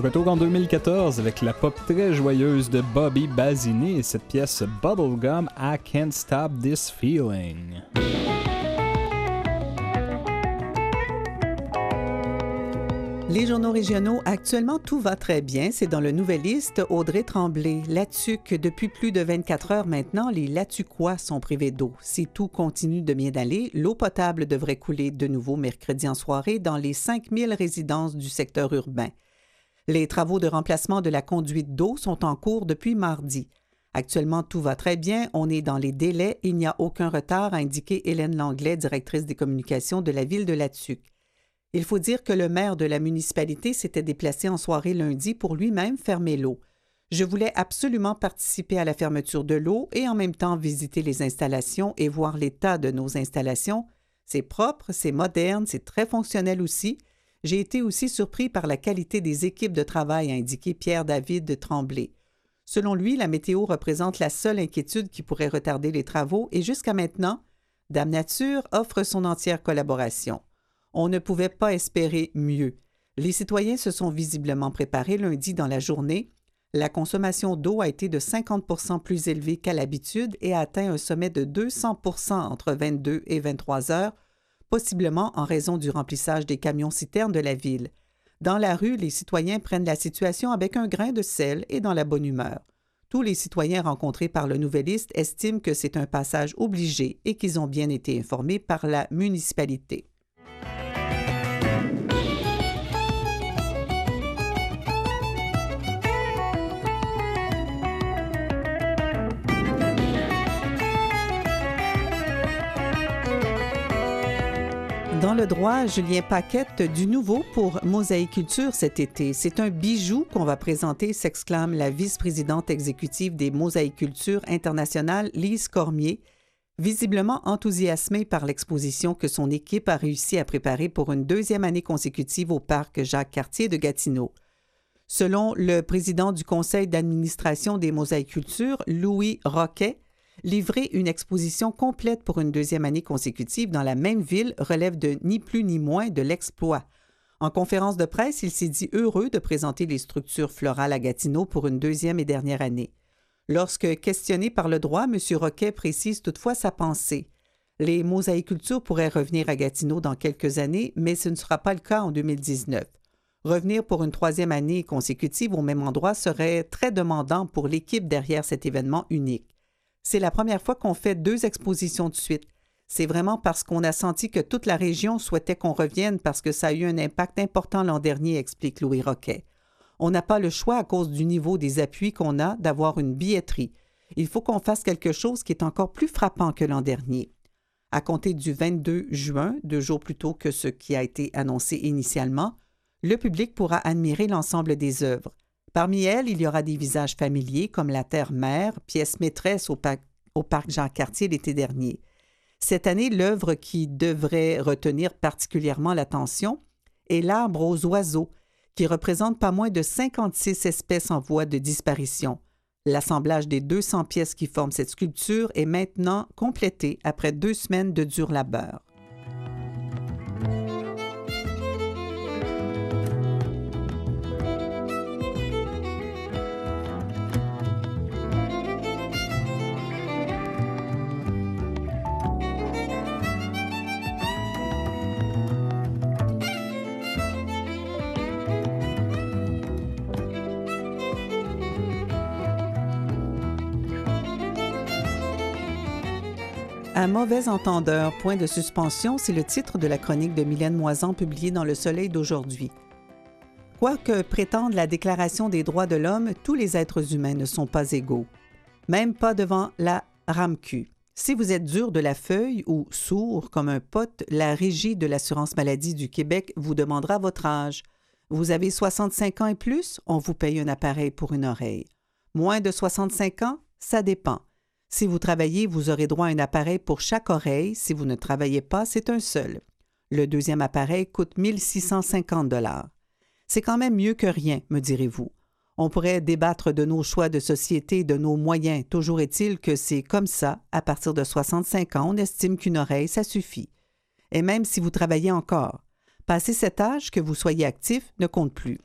Retour en deux mille quatorze avec la pop très joyeuse de Bobby Basini et cette pièce Bubblegum, I Can't Stop This Feeling. Les journaux régionaux, actuellement, tout va très bien. C'est dans le Nouvelliste, Audrey Tremblay. Latuc, depuis plus de vingt-quatre heures maintenant, les Latucois sont privés d'eau. Si tout continue de bien aller, l'eau potable devrait couler de nouveau mercredi en soirée dans les cinq mille résidences du secteur urbain. Les travaux de remplacement de la conduite d'eau sont en cours depuis mardi. Actuellement, tout va très bien. On est dans les délais. Il n'y a aucun retard, a indiqué Hélène Langlais, directrice des communications de la ville de Latuc. Il faut dire que le maire de la municipalité s'était déplacé en soirée lundi pour lui-même fermer l'eau. Je voulais absolument participer à la fermeture de l'eau et en même temps visiter les installations et voir l'état de nos installations. C'est propre, c'est moderne, c'est très fonctionnel aussi. J'ai été aussi surpris par la qualité des équipes de travail, a indiqué Pierre-David Tremblay. Selon lui, la météo représente la seule inquiétude qui pourrait retarder les travaux et jusqu'à maintenant, Dame Nature offre son entière collaboration. On ne pouvait pas espérer mieux. Les citoyens se sont visiblement préparés lundi dans la journée. La consommation d'eau a été de cinquante pour cent plus élevée qu'à l'habitude et a atteint un sommet de deux cents pour cent entre vingt-deux et vingt-trois heures, possiblement en raison du remplissage des camions-citernes de la ville. Dans la rue, les citoyens prennent la situation avec un grain de sel et dans la bonne humeur. Tous les citoyens rencontrés par le Nouvelliste estiment que c'est un passage obligé et qu'ils ont bien été informés par la municipalité. Dans le droit, Julien Paquette, du nouveau pour Mosaïculture cet été. C'est un bijou qu'on va présenter, s'exclame la vice-présidente exécutive des Mosaïcultures internationales, Lise Cormier, visiblement enthousiasmée par l'exposition que son équipe a réussi à préparer pour une deuxième année consécutive au parc Jacques-Cartier de Gatineau. Selon le président du conseil d'administration des Mosaïcultures, Louis Roquet, livrer une exposition complète pour une deuxième année consécutive dans la même ville relève de ni plus ni moins de l'exploit. En conférence de presse, il s'est dit heureux de présenter les structures florales à Gatineau pour une deuxième et dernière année. Lorsque questionné par le droit, M. Roquet précise toutefois sa pensée. Les mosaïcultures pourraient revenir à Gatineau dans quelques années, mais ce ne sera pas le cas en deux mille dix-neuf. Revenir pour une troisième année consécutive au même endroit serait très demandant pour l'équipe derrière cet événement unique. C'est la première fois qu'on fait deux expositions de suite. C'est vraiment parce qu'on a senti que toute la région souhaitait qu'on revienne parce que ça a eu un impact important l'an dernier, explique Louis Roquet. On n'a pas le choix à cause du niveau des appuis qu'on a d'avoir une billetterie. Il faut qu'on fasse quelque chose qui est encore plus frappant que l'an dernier. À compter du vingt-deux juin, deux jours plus tôt que ce qui a été annoncé initialement, le public pourra admirer l'ensemble des œuvres. Parmi elles, il y aura des visages familiers comme la Terre-Mère, pièce maîtresse au, pa- au parc Jacques-Cartier l'été dernier. Cette année, l'œuvre qui devrait retenir particulièrement l'attention est l'arbre aux oiseaux, qui représente pas moins de cinquante-six espèces en voie de disparition. L'assemblage des deux cents pièces qui forment cette sculpture est maintenant complété après deux semaines de dur labeur. À mauvais entendeur, point de suspension, c'est le titre de la chronique de Mylène Moisan publiée dans Le Soleil d'aujourd'hui. Quoi que prétende la Déclaration des droits de l'homme, tous les êtres humains ne sont pas égaux. Même pas devant la RAMQ. Si vous êtes dur de la feuille ou sourd comme un pote, la Régie de l'assurance maladie du Québec vous demandera votre âge. Vous avez soixante-cinq ans et plus, on vous paye un appareil pour une oreille. Moins de soixante-cinq ans, ça dépend. Si vous travaillez, vous aurez droit à un appareil pour chaque oreille. Si vous ne travaillez pas, c'est un seul. Le deuxième appareil coûte mille six cent cinquante dollars. C'est quand même mieux que rien, me direz-vous. On pourrait débattre de nos choix de société et de nos moyens. Toujours est-il que c'est comme ça. À partir de soixante-cinq ans, on estime qu'une oreille, ça suffit. Et même si vous travaillez encore, passé cet âge, que vous soyez actif, ne compte plus.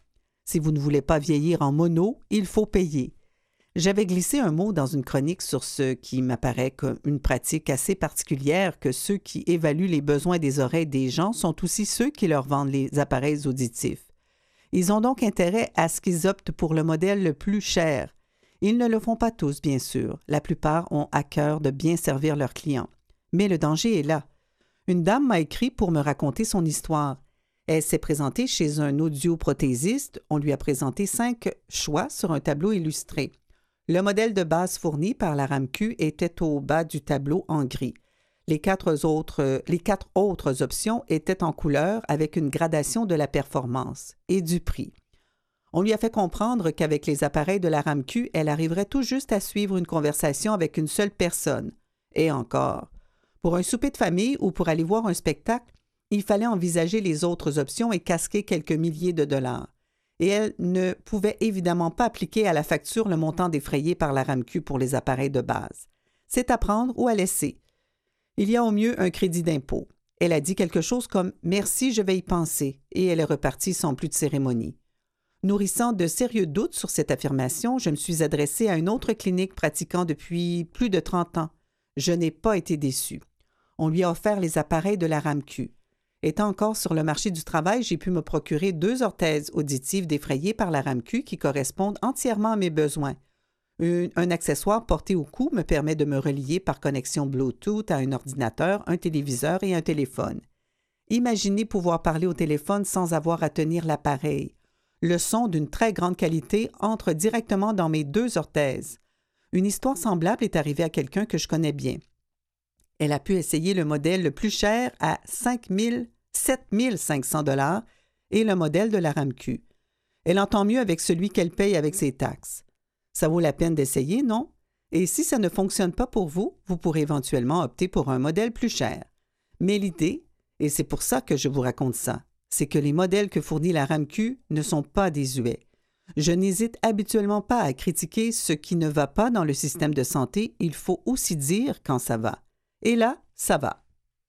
Si vous ne voulez pas vieillir en mono, il faut payer. J'avais glissé un mot dans une chronique sur ce qui m'apparaît comme une pratique assez particulière, que ceux qui évaluent les besoins des oreilles des gens sont aussi ceux qui leur vendent les appareils auditifs. Ils ont donc intérêt à ce qu'ils optent pour le modèle le plus cher. Ils ne le font pas tous, bien sûr. La plupart ont à cœur de bien servir leurs clients. Mais le danger est là. Une dame m'a écrit pour me raconter son histoire. Elle s'est présentée chez un audioprothésiste. On lui a présenté cinq choix sur un tableau illustré. Le modèle de base fourni par la RAMQ était au bas du tableau en gris. Les quatre autres, les quatre autres options étaient en couleur avec une gradation de la performance et du prix. On lui a fait comprendre qu'avec les appareils de la RAMQ, elle arriverait tout juste à suivre une conversation avec une seule personne. Et encore, pour un souper de famille ou pour aller voir un spectacle, il fallait envisager les autres options et casquer quelques milliers de dollars. Et elle ne pouvait évidemment pas appliquer à la facture le montant défrayé par la RAMQ pour les appareils de base. C'est à prendre ou à laisser. Il y a au mieux un crédit d'impôt. Elle a dit quelque chose comme « Merci, je vais y penser » et elle est repartie sans plus de cérémonie. Nourrissant de sérieux doutes sur cette affirmation, je me suis adressée à une autre clinique pratiquant depuis plus de trente ans. Je n'ai pas été déçue. On lui a offert les appareils de la RAMQ. Étant encore sur le marché du travail, j'ai pu me procurer deux orthèses auditives défrayées par la RAMQ qui correspondent entièrement à mes besoins. Un, un accessoire porté au cou me permet de me relier par connexion Bluetooth à un ordinateur, un téléviseur et un téléphone. Imaginez pouvoir parler au téléphone sans avoir à tenir l'appareil. Le son d'une très grande qualité entre directement dans mes deux orthèses. Une histoire semblable est arrivée à quelqu'un que je connais bien. Elle a pu essayer le modèle le plus cher à cinq mille, sept mille cinq cents dollars et le modèle de la RAMQ. Elle entend mieux avec celui qu'elle paye avec ses taxes. Ça vaut la peine d'essayer, non? Et si ça ne fonctionne pas pour vous, vous pourrez éventuellement opter pour un modèle plus cher. Mais l'idée, et c'est pour ça que je vous raconte ça, c'est que les modèles que fournit la RAMQ ne sont pas désuets. Je n'hésite habituellement pas à critiquer ce qui ne va pas dans le système de santé, il faut aussi dire quand ça va. Et là, ça va.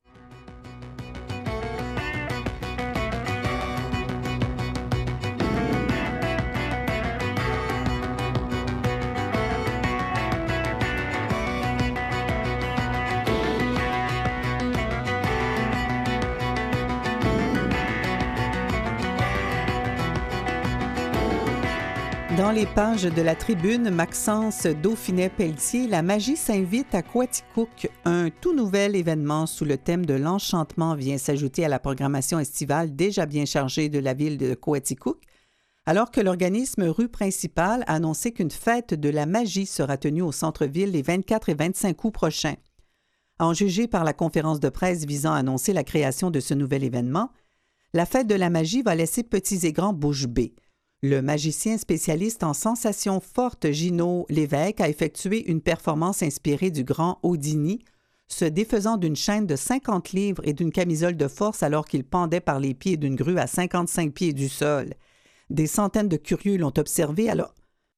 Dans les pages de la Tribune, Maxence Dauphinet-Pelletier, la magie s'invite à Coaticook. Un tout nouvel événement sous le thème de l'enchantement vient s'ajouter à la programmation estivale déjà bien chargée de la ville de Coaticook, alors que l'organisme Rue Principale a annoncé qu'une fête de la magie sera tenue au centre-ville les vingt-quatre et vingt-cinq août prochains. À en juger par la conférence de presse visant à annoncer la création de ce nouvel événement, la fête de la magie va laisser petits et grands bouche bée. Le magicien spécialiste en sensations fortes Gino Lévesque a effectué une performance inspirée du grand Houdini, se défaisant d'une chaîne de cinquante livres et d'une camisole de force alors qu'il pendait par les pieds d'une grue à cinquante-cinq pieds du sol. Des centaines de curieux l'ont observé alors,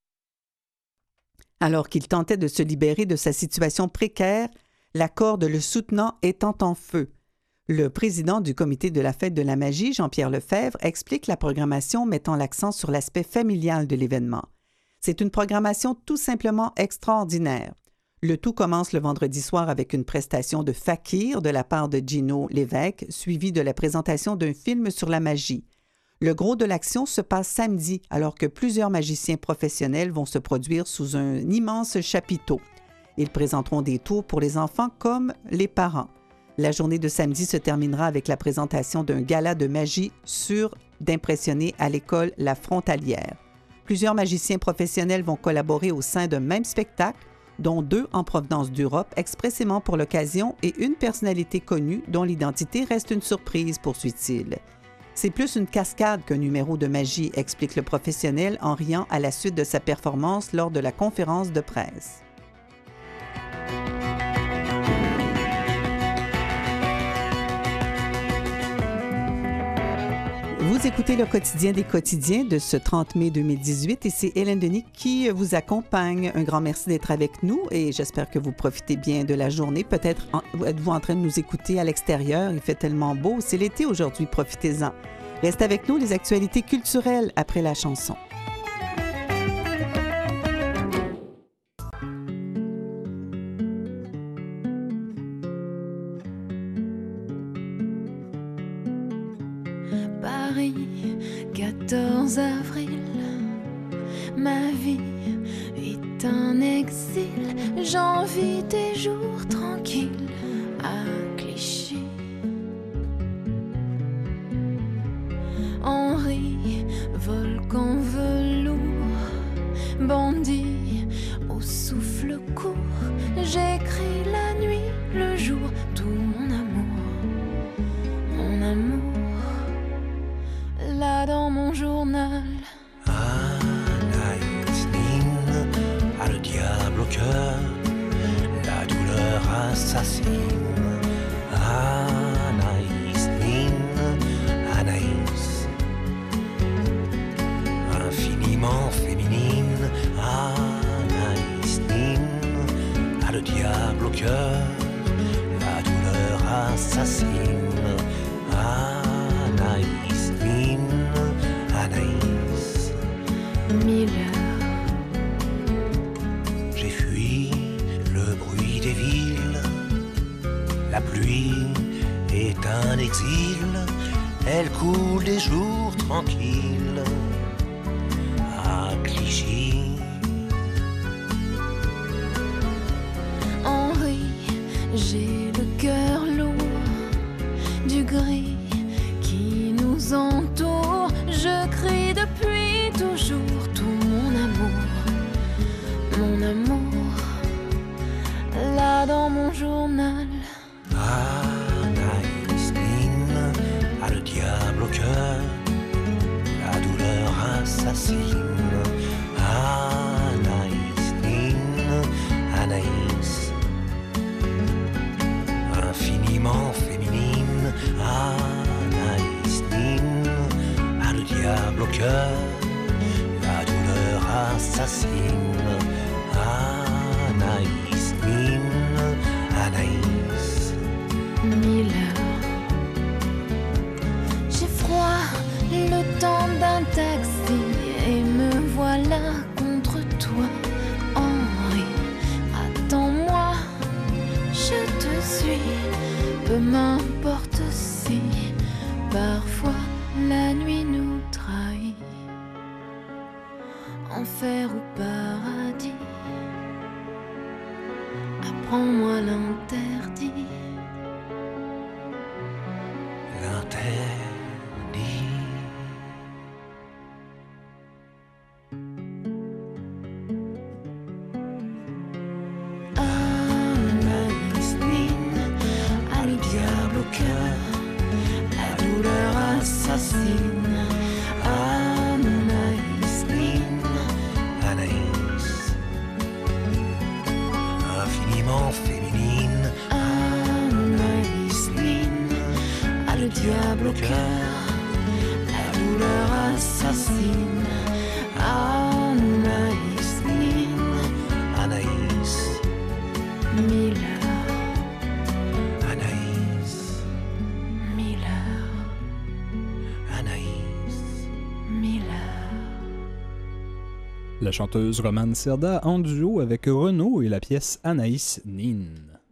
alors qu'il tentait de se libérer de sa situation précaire, la corde le soutenant étant en feu. Le président du comité de la Fête de la magie, Jean-Pierre Lefebvre, explique la programmation mettant l'accent sur l'aspect familial de l'événement. C'est une programmation tout simplement extraordinaire. Le tout commence le vendredi soir avec une prestation de fakir de la part de Gino Lévesque, suivie de la présentation d'un film sur la magie. Le gros de l'action se passe samedi, alors que plusieurs magiciens professionnels vont se produire sous un immense chapiteau. Ils présenteront des tours pour les enfants comme les parents. La journée de samedi se terminera avec la présentation d'un gala de magie sûr d'impressionner à l'école La Frontalière. Plusieurs magiciens professionnels vont collaborer au sein d'un même spectacle, dont deux en provenance d'Europe expressément pour l'occasion et une personnalité connue dont l'identité reste une surprise, poursuit-il. C'est plus une cascade qu'un numéro de magie, explique le professionnel en riant à la suite de sa performance lors de la conférence de presse. Vous écoutez le quotidien des quotidiens de ce trente mai deux mille dix-huit et c'est Hélène Denis qui vous accompagne. Un grand merci d'être avec nous et j'espère que vous profitez bien de la journée. Peut-être en, êtes-vous en train de nous écouter à l'extérieur, il fait tellement beau. C'est l'été aujourd'hui, profitez-en. Reste avec nous, les actualités culturelles après la chanson. Paris, quatorze avril, ma vie est un exil, j'envie des jours tranquilles à Clichy. Henri, volcan velours, bandit au souffle court, j'écris la nuit, le jour, tout mon amour, mon amour. Là dans mon journal, Anaïs Nin a le diable au cœur, la douleur assassine. Anaïs Nin, Anaïs, infiniment féminine. Anaïs Nin a le diable au cœur, la douleur assassine. Anaïs Nin, Anaïs. mille heures. J'ai fui le bruit des villes, la pluie est un exil, elle coule des jours tranquilles à Clichy. Henri, j'ai le cœur lourd du gris qui nous entoure. Je crie depuis toujours tout mon amour, mon amour. Là dans mon journal, Anaïs Nin a le diable au cœur, la douleur assassine. Anaïs Nin, Anaïs, infiniment féminine. Anaïs Nin a le diable au cœur, la douleur assassine. Anaïs Nin, Anaïs. mille heures. J'ai froid le temps d'un taxi et me voilà contre toi. Henri, attends-moi, je te suis. Peu m'importe si parfois la nuit nous trahit. Enfer ou paradis, apprends-moi l'interdit. L'interdit. Anaïs Nin a le diable au cœur, la douleur assassine. Anaïs Nin, Anaïs, infiniment féminine. Anaïs Nin a le diable au cœur, la douleur assassine. Anaïs Nin, Anaïs, mille heures, Anaïs, mille heures, Anaïs. mille heures. La chanteuse Romane Cerda en duo avec Renaud et la pièce Anaïs Nin.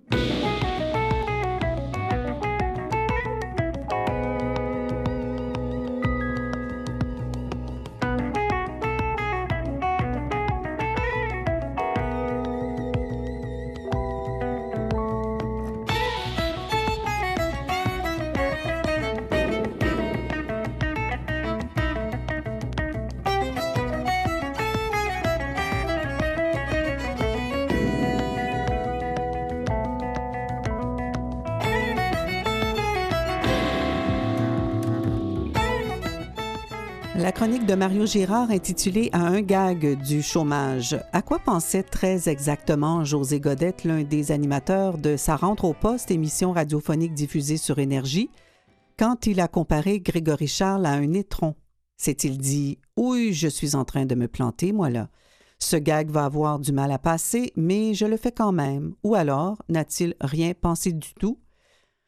La chronique de Mario Girard intitulée « À un gag du chômage ». À quoi pensait très exactement José Godette, l'un des animateurs de sa rentre au poste, émission radiophonique diffusée sur Énergie, quand il a comparé Grégory Charles à un étron? S'est-il dit « Oui, je suis en train de me planter, moi là. Ce gag va avoir du mal à passer, mais je le fais quand même. » Ou alors, n'a-t-il rien pensé du tout?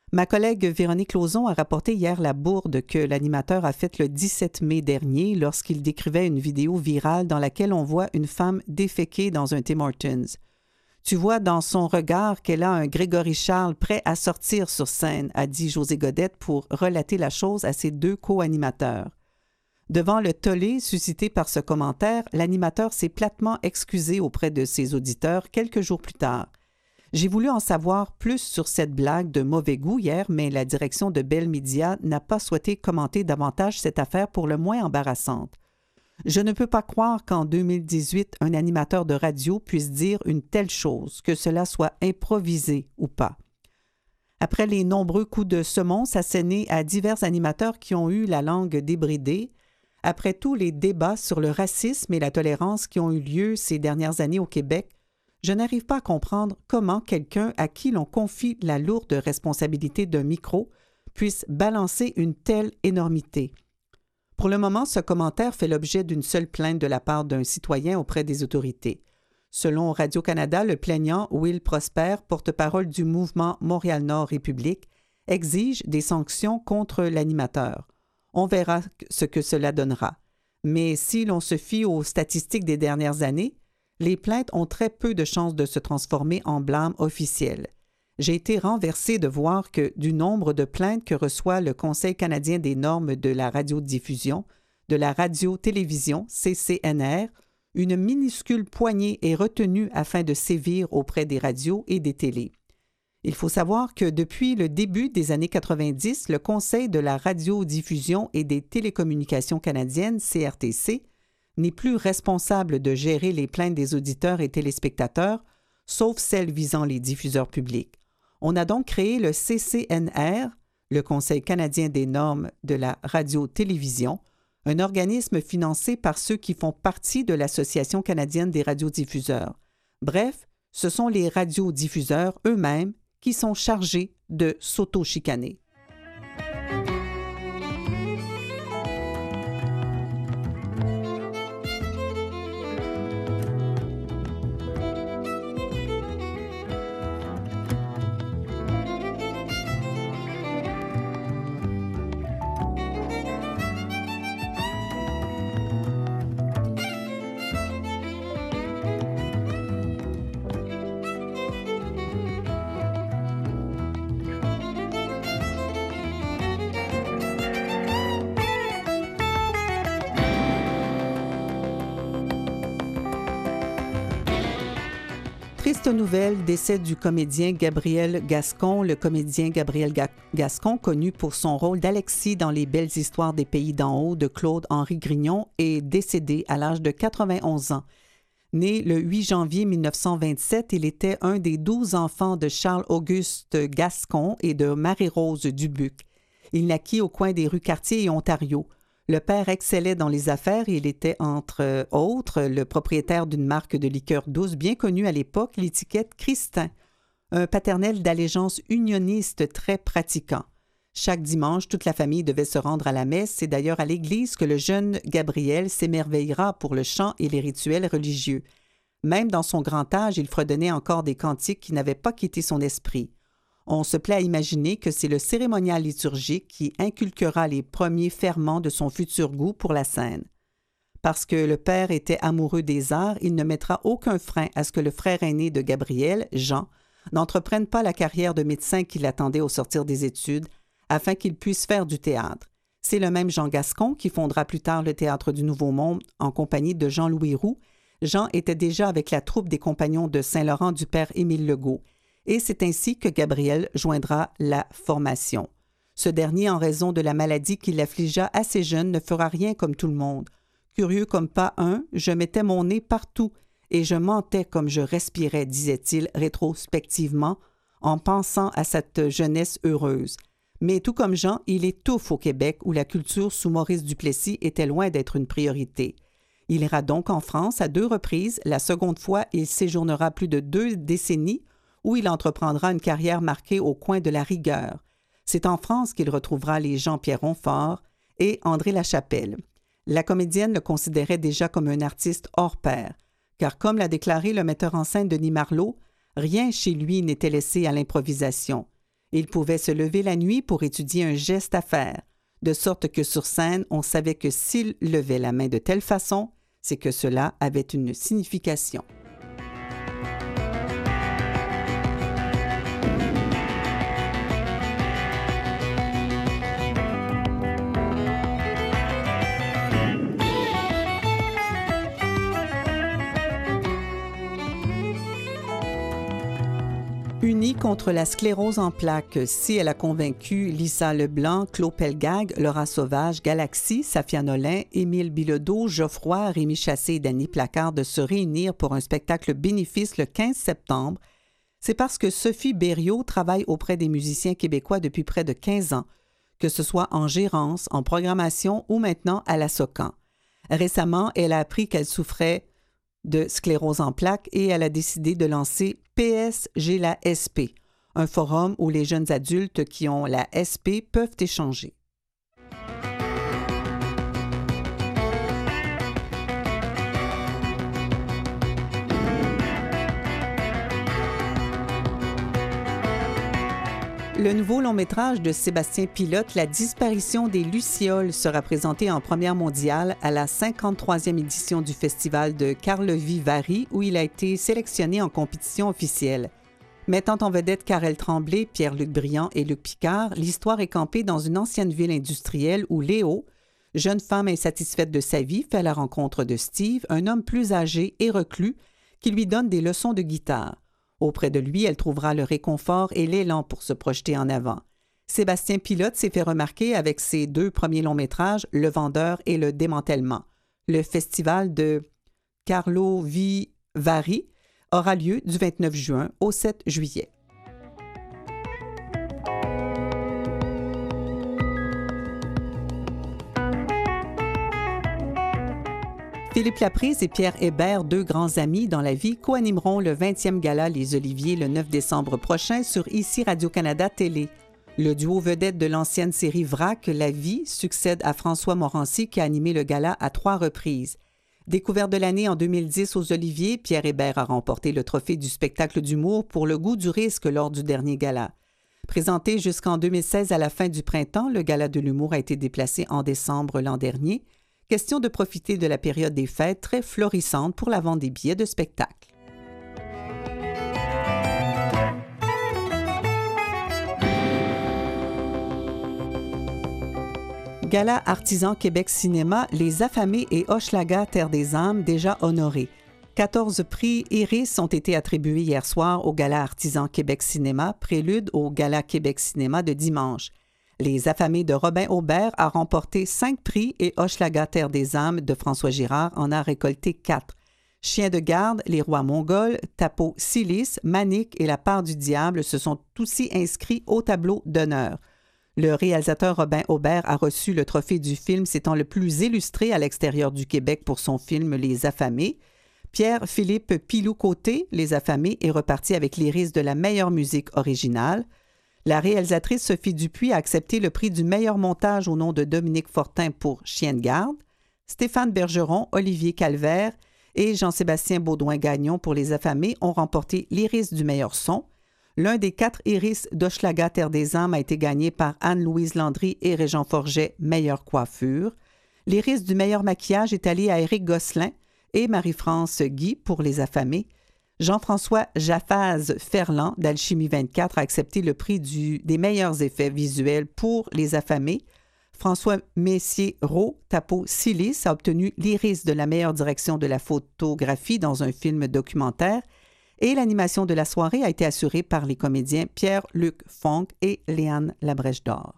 Ma collègue Véronique Lauzon a rapporté hier la bourde que l'animateur a faite le dix-sept mai dernier lorsqu'il décrivait une vidéo virale dans laquelle on voit une femme déféquer dans un Tim Hortons. Tu vois dans son regard qu'elle a un Grégory Charles prêt à sortir sur scène, a dit José Godette pour relater la chose à ses deux co-animateurs. Devant le tollé suscité par ce commentaire, l'animateur s'est platement excusé auprès de ses auditeurs quelques jours plus tard. J'ai voulu en savoir plus sur cette blague de mauvais goût hier, mais la direction de Bell Media n'a pas souhaité commenter davantage cette affaire pour le moins embarrassante. Je ne peux pas croire qu'en deux mille dix-huit, un animateur de radio puisse dire une telle chose, que cela soit improvisé ou pas. Après les nombreux coups de semonce assénés à divers animateurs qui ont eu la langue débridée, après tous les débats sur le racisme et la tolérance qui ont eu lieu ces dernières années au Québec, je n'arrive pas à comprendre comment quelqu'un à qui l'on confie la lourde responsabilité d'un micro puisse balancer une telle énormité. Pour le moment, ce commentaire fait l'objet d'une seule plainte de la part d'un citoyen auprès des autorités. Selon Radio-Canada, le plaignant Will Prosper, porte-parole du mouvement Montréal-Nord République, exige des sanctions contre l'animateur. On verra ce que cela donnera. Mais si l'on se fie aux statistiques des dernières années, les plaintes ont très peu de chances de se transformer en blâme officiel. J'ai été renversé de voir que du nombre de plaintes que reçoit le Conseil canadien des normes de la radiodiffusion, de la radio-télévision, C C N R, une minuscule poignée est retenue afin de sévir auprès des radios et des télés. Il faut savoir que depuis le début des années quatre-vingt-dix, le Conseil de la radiodiffusion et des télécommunications canadiennes, C R T C, n'est plus responsable de gérer les plaintes des auditeurs et téléspectateurs, sauf celles visant les diffuseurs publics. On a donc créé le C C N R, le Conseil canadien des normes de la radio-télévision, un organisme financé par ceux qui font partie de l'Association canadienne des radiodiffuseurs. Bref, ce sont les radiodiffuseurs eux-mêmes qui sont chargés de s'auto-chicaner. Triste nouvelle, décès du comédien Gabriel Gascon. Le comédien Gabriel Ga- Gascon, connu pour son rôle d'Alexis dans Les belles histoires des pays d'en haut de Claude-Henri Grignon, est décédé à l'âge de quatre-vingt-onze ans. Né le huit janvier mille neuf cent vingt-sept, il était un des douze enfants de Charles-Auguste Gascon et de Marie-Rose Dubuc. Il naquit au coin des rues Cartier et Ontario. Le père excellait dans les affaires et il était, entre autres, le propriétaire d'une marque de liqueurs douces bien connue à l'époque, l'étiquette Christin, un paternel d'allégeance unioniste très pratiquant. Chaque dimanche, toute la famille devait se rendre à la messe. C'est d'ailleurs à l'église que le jeune Gabriel s'émerveillera pour le chant et les rituels religieux. Même dans son grand âge, il fredonnait encore des cantiques qui n'avaient pas quitté son esprit. On se plaît à imaginer que c'est le cérémonial liturgique qui inculquera les premiers ferments de son futur goût pour la scène. Parce que le père était amoureux des arts, il ne mettra aucun frein à ce que le frère aîné de Gabriel, Jean, n'entreprenne pas la carrière de médecin qui l'attendait au sortir des études, afin qu'il puisse faire du théâtre. C'est le même Jean Gascon qui fondera plus tard le Théâtre du Nouveau Monde en compagnie de Jean-Louis Roux. Jean était déjà avec la troupe des Compagnons de Saint-Laurent du père Émile Legault. Et c'est ainsi que Gabriel joindra la formation. Ce dernier, en raison de la maladie qui l'affligea assez jeune, ne fera rien comme tout le monde. Curieux comme pas un, je mettais mon nez partout et je mentais comme je respirais, disait-il rétrospectivement, en pensant à cette jeunesse heureuse. Mais tout comme Jean, il étouffe au Québec où la culture sous Maurice Duplessis était loin d'être une priorité. Il ira donc en France à deux reprises. La seconde fois, il séjournera plus de deux décennies où il entreprendra une carrière marquée au coin de la rigueur. C'est en France qu'il retrouvera les Jean-Pierre Ronfort et André Lachapelle. La comédienne le considérait déjà comme un artiste hors pair, car comme l'a déclaré le metteur en scène Denis Marleau, rien chez lui n'était laissé à l'improvisation. Il pouvait se lever la nuit pour étudier un geste à faire, de sorte que sur scène, on savait que s'il levait la main de telle façon, c'est que cela avait une signification. Unis contre la sclérose en plaques, si elle a convaincu Lisa Leblanc, Claude Pelgag, Laura Sauvage, Galaxy, Safia Nolin, Émile Bilodeau, Geoffroy, Rémi Chassé et Dany Placard de se réunir pour un spectacle bénéfice le quinze septembre, c'est parce que Sophie Berriot travaille auprès des musiciens québécois depuis près de quinze ans, que ce soit en gérance, en programmation ou maintenant à la SOCAN. Récemment, elle a appris qu'elle souffrait de sclérose en plaques et elle a décidé de lancer P S J'ai la S P, un forum où les jeunes adultes qui ont la S P peuvent échanger. Le nouveau long-métrage de Sébastien Pilote, La disparition des Lucioles, sera présenté en première mondiale à la cinquante-troisième édition du festival de Karlovy-Vary, où il a été sélectionné en compétition officielle. Mettant en vedette Karel Tremblay, Pierre-Luc Briand et Luc Picard, l'histoire est campée dans une ancienne ville industrielle où Léo, jeune femme insatisfaite de sa vie, fait la rencontre de Steve, un homme plus âgé et reclus, qui lui donne des leçons de guitare. Auprès de lui, elle trouvera le réconfort et l'élan pour se projeter en avant. Sébastien Pilote s'est fait remarquer avec ses deux premiers longs-métrages, Le Vendeur et Le Démantèlement. Le festival de Karlovy-Vary aura lieu du vingt-neuf juin au sept juillet. Philippe Laprise et Pierre Hébert, deux grands amis dans la vie, co-animeront le vingtième gala Les Oliviers le neuf décembre prochain sur Ici Radio-Canada Télé. Le duo vedette de l'ancienne série Vrac, La Vie, succède à François Morancy qui a animé le gala à trois reprises. Découvert de l'année en deux mille dix aux Oliviers, Pierre Hébert a remporté le trophée du spectacle d'humour pour Le goût du risque lors du dernier gala. Présenté jusqu'en deux mille seize à la fin du printemps, le gala de l'humour a été déplacé en décembre l'an dernier. Question de profiter de la période des fêtes très florissante pour la vente des billets de spectacle. Gala Artisan Québec Cinéma, Les Affamés et Hochelaga Terre des âmes déjà honorés. quatorze prix Iris ont été attribués hier soir au Gala Artisan Québec Cinéma, prélude au Gala Québec Cinéma de dimanche. Les Affamés de Robin Aubert a remporté cinq prix et Hochelaga Terre des âmes de François Girard en a récolté quatre. Chien de garde, Les Rois mongols, Tapo Silice, Manic et La part du diable se sont aussi inscrits au tableau d'honneur. Le réalisateur Robin Aubert a reçu le trophée du film s'étant le plus illustré à l'extérieur du Québec pour son film Les Affamés. Pierre-Philippe Pilou-Côté, Les Affamés, est reparti avec l'Iris de la meilleure musique originale. La réalisatrice Sophie Dupuis a accepté le prix du meilleur montage au nom de Dominique Fortin pour Chien de garde. Stéphane Bergeron, Olivier Calvaire et Jean-Sébastien Baudouin-Gagnon pour Les Affamés ont remporté l'Iris du meilleur son. L'un des quatre Iris d'Hochelaga Terre des âmes a été gagné par Anne-Louise Landry et Régent Forget, meilleure coiffure. L'Iris du meilleur maquillage est allé à Éric Gosselin et Marie-France Guy pour Les Affamés. Jean-François Jaffaz Ferland d'Alchimie vingt-quatre a accepté le prix du, des meilleurs effets visuels pour Les Affamés. François Messier-Roux, Tapo Silice, a obtenu l'Iris de la meilleure direction de la photographie dans un film documentaire. Et l'animation de la soirée a été assurée par les comédiens Pierre-Luc Fonck et Léane Labrèche d'Or.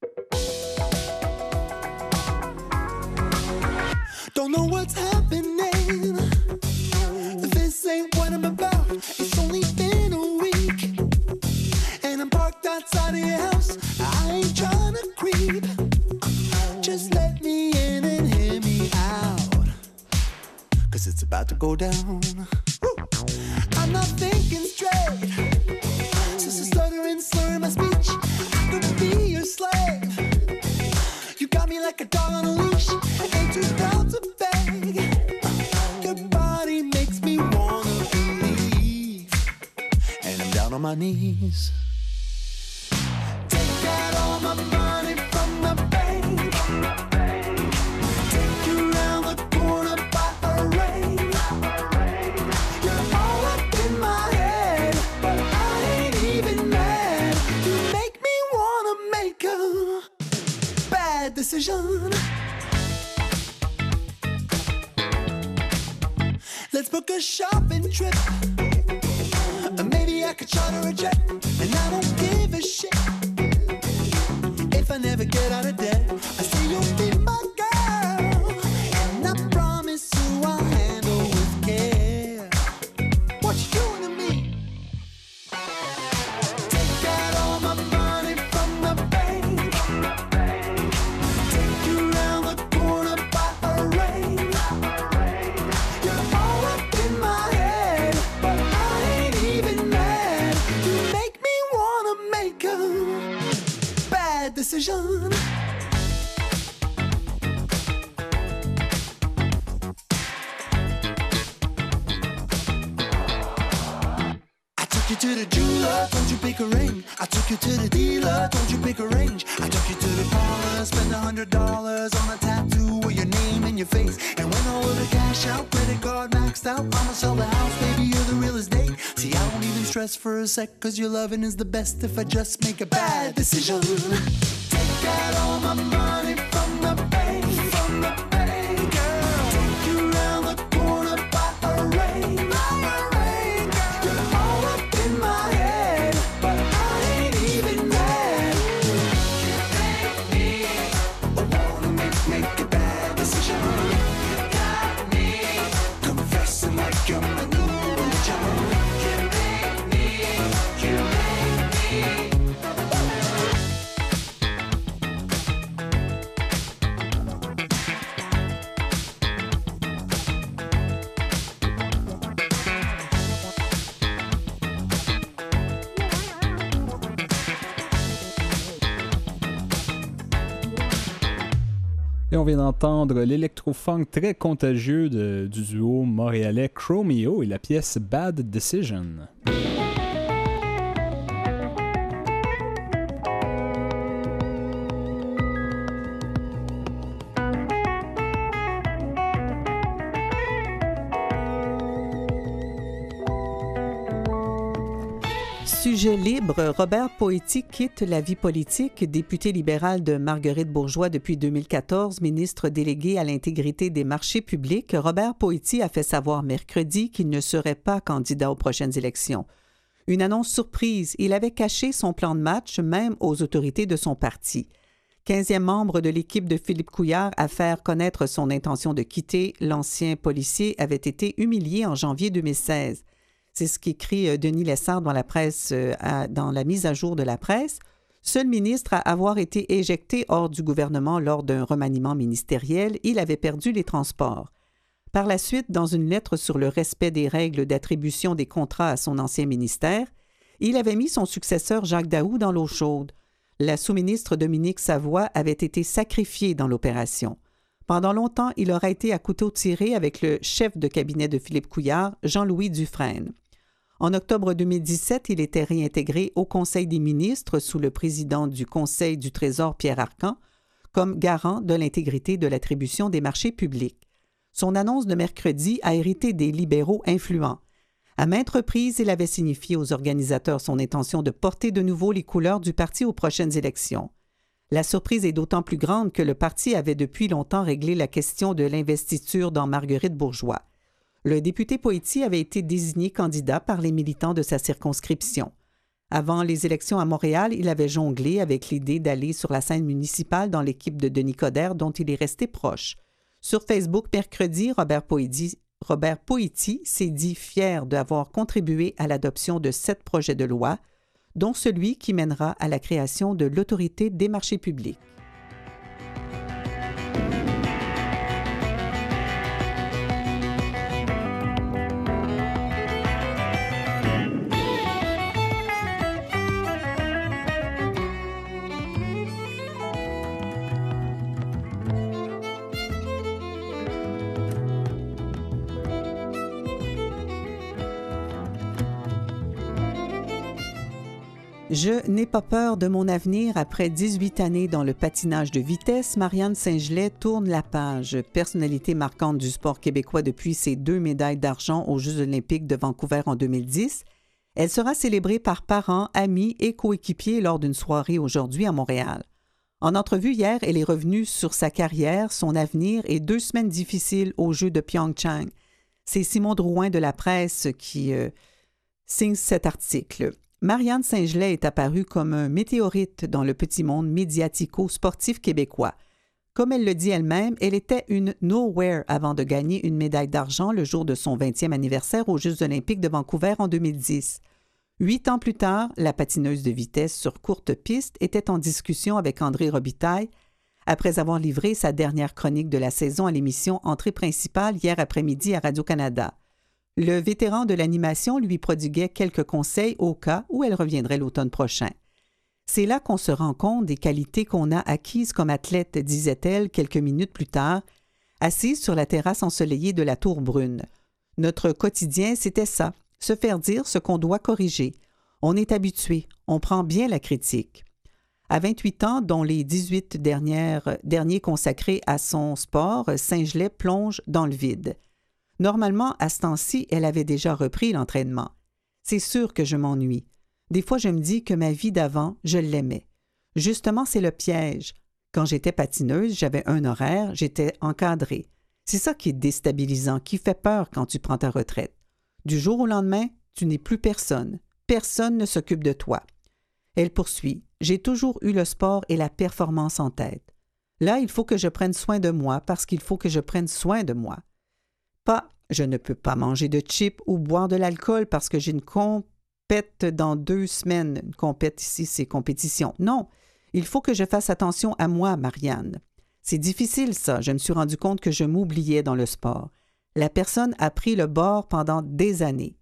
Don't know what's happening. This ain't what I'm about. It's only been a week. And I'm parked outside of your house. I ain't trying to creep. Just let me in and hear me out. Cause it's about to go down. I'm not thinking straight. Since I stutter and slur my speech, I could be your slave. You got me like a dog on a leash. I ain't too proud to beg. Your body makes me wanna believe. And I'm down on my knees. my money from the bank. Take you round the corner by a rain. You're all up in my head, but I ain't even mad. You make me wanna make a bad decision. Let's book a shopping trip. Maybe I could charter a jet, and I don't give a shit if I never get out of debt. I say you'll be my girl, and I promise you I'll handle with care. What you doing to me? Take out all my money from the bank. Take you round the corner by a rain. You're all up in my head, but I ain't even mad. You make me wanna make a bad decision. I took you to the jeweler, told you pick a ring. I took you to the dealer, told you pick a range. I took you to the parlor, spent a hundred dollars on a tattoo with your name and your face. And when all of the cash out, credit card maxed out, I'ma sell the house, baby, you're the real estate. See, I don't even stress for a sec, cause your loving is the best if I just make a bad decision. Take out all my money from the bank, from the bank, girl. Take you round the corner by a rain, by a rain, girl. You're all up in my head, but I ain't even mad. You make me, I wanna make, make a bad decision. You got me confessing like you're my new religion. You make me, you make me. Et on vient d'entendre l'électro-funk très contagieux de, du duo montréalais Chromeo et la pièce Bad Decision. Sujet libre, Robert Poëti quitte la vie politique. Député libéral de Marguerite Bourgeois depuis deux mille quatorze, ministre délégué à l'intégrité des marchés publics, Robert Poëti a fait savoir mercredi qu'il ne serait pas candidat aux prochaines élections. Une annonce surprise, il avait caché son plan de match même aux autorités de son parti. quinzième membre de l'équipe de Philippe Couillard à faire connaître son intention de quitter, l'ancien policier avait été humilié en janvier deux mille seize. C'est ce qu'écrit Denis Lessard dans la presse, dans la mise à jour de la presse. Seul ministre à avoir été éjecté hors du gouvernement lors d'un remaniement ministériel, il avait perdu les transports. Par la suite, dans une lettre sur le respect des règles d'attribution des contrats à son ancien ministère, il avait mis son successeur Jacques Daou dans l'eau chaude. La sous-ministre Dominique Savoie avait été sacrifiée dans l'opération. Pendant longtemps, il aura été à couteau tiré avec le chef de cabinet de Philippe Couillard, Jean-Louis Dufresne. En octobre deux mille dix-sept, il était réintégré au Conseil des ministres sous le président du Conseil du Trésor, Pierre Arcan, comme garant de l'intégrité de l'attribution des marchés publics. Son annonce de mercredi a hérité des libéraux influents. À maintes reprises, il avait signifié aux organisateurs son intention de porter de nouveau les couleurs du parti aux prochaines élections. La surprise est d'autant plus grande que le parti avait depuis longtemps réglé la question de l'investiture dans Marguerite Bourgeois. Le député Poëti avait été désigné candidat par les militants de sa circonscription. Avant les élections à Montréal, il avait jonglé avec l'idée d'aller sur la scène municipale dans l'équipe de Denis Coderre, dont il est resté proche. Sur Facebook, mercredi, Robert Poëti, Robert Poëti s'est dit fier d'avoir contribué à l'adoption de sept projets de loi, dont celui qui mènera à la création de l'Autorité des marchés publics. Je n'ai pas peur de mon avenir. Après dix-huit années dans le patinage de vitesse, Marianne Saint-Gelais tourne la page. Personnalité marquante du sport québécois depuis ses deux médailles d'argent aux Jeux olympiques de Vancouver en deux mille dix, elle sera célébrée par parents, amis et coéquipiers lors d'une soirée aujourd'hui à Montréal. En entrevue hier, elle est revenue sur sa carrière, son avenir et deux semaines difficiles aux Jeux de Pyeongchang. C'est Simon Drouin de La Presse qui euh, signe cet article. Marianne Saint-Gelais est apparue comme un météorite dans le petit monde médiatico-sportif québécois. Comme elle le dit elle-même, elle était une nowhere avant de gagner une médaille d'argent le jour de son vingtième anniversaire aux Jeux olympiques de Vancouver en deux mille dix. Huit ans plus tard, la patineuse de vitesse sur courte piste était en discussion avec André Robitaille après avoir livré sa dernière chronique de la saison à l'émission Entrée principale hier après-midi à Radio-Canada. Le vétéran de l'animation lui prodiguait quelques conseils au cas où elle reviendrait l'automne prochain. C'est là qu'on se rend compte des qualités qu'on a acquises comme athlète, disait-elle quelques minutes plus tard, assise sur la terrasse ensoleillée de la Tour Brune. Notre quotidien, c'était ça, se faire dire ce qu'on doit corriger. On est habitué, on prend bien la critique. À vingt-huit ans, dont les dix-huit dernières, derniers consacrés à son sport, Saint-Gelais plonge dans le vide. Normalement, à ce temps-ci, elle avait déjà repris l'entraînement. C'est sûr que je m'ennuie. Des fois, je me dis que ma vie d'avant, je l'aimais. Justement, c'est le piège. Quand j'étais patineuse, j'avais un horaire, j'étais encadrée. C'est ça qui est déstabilisant, qui fait peur quand tu prends ta retraite. Du jour au lendemain, tu n'es plus personne. Personne ne s'occupe de toi. Elle poursuit. J'ai toujours eu le sport et la performance en tête. Là, il faut que je prenne soin de moi parce qu'il faut que je prenne soin de moi. Pas, je ne peux pas manger de chips ou boire de l'alcool parce que j'ai une compète dans deux semaines. Une compète ici, c'est compétition. Non, il faut que je fasse attention à moi, Marianne. C'est difficile, ça. Je me suis rendu compte que je m'oubliais dans le sport. La personne a pris le bord pendant des années.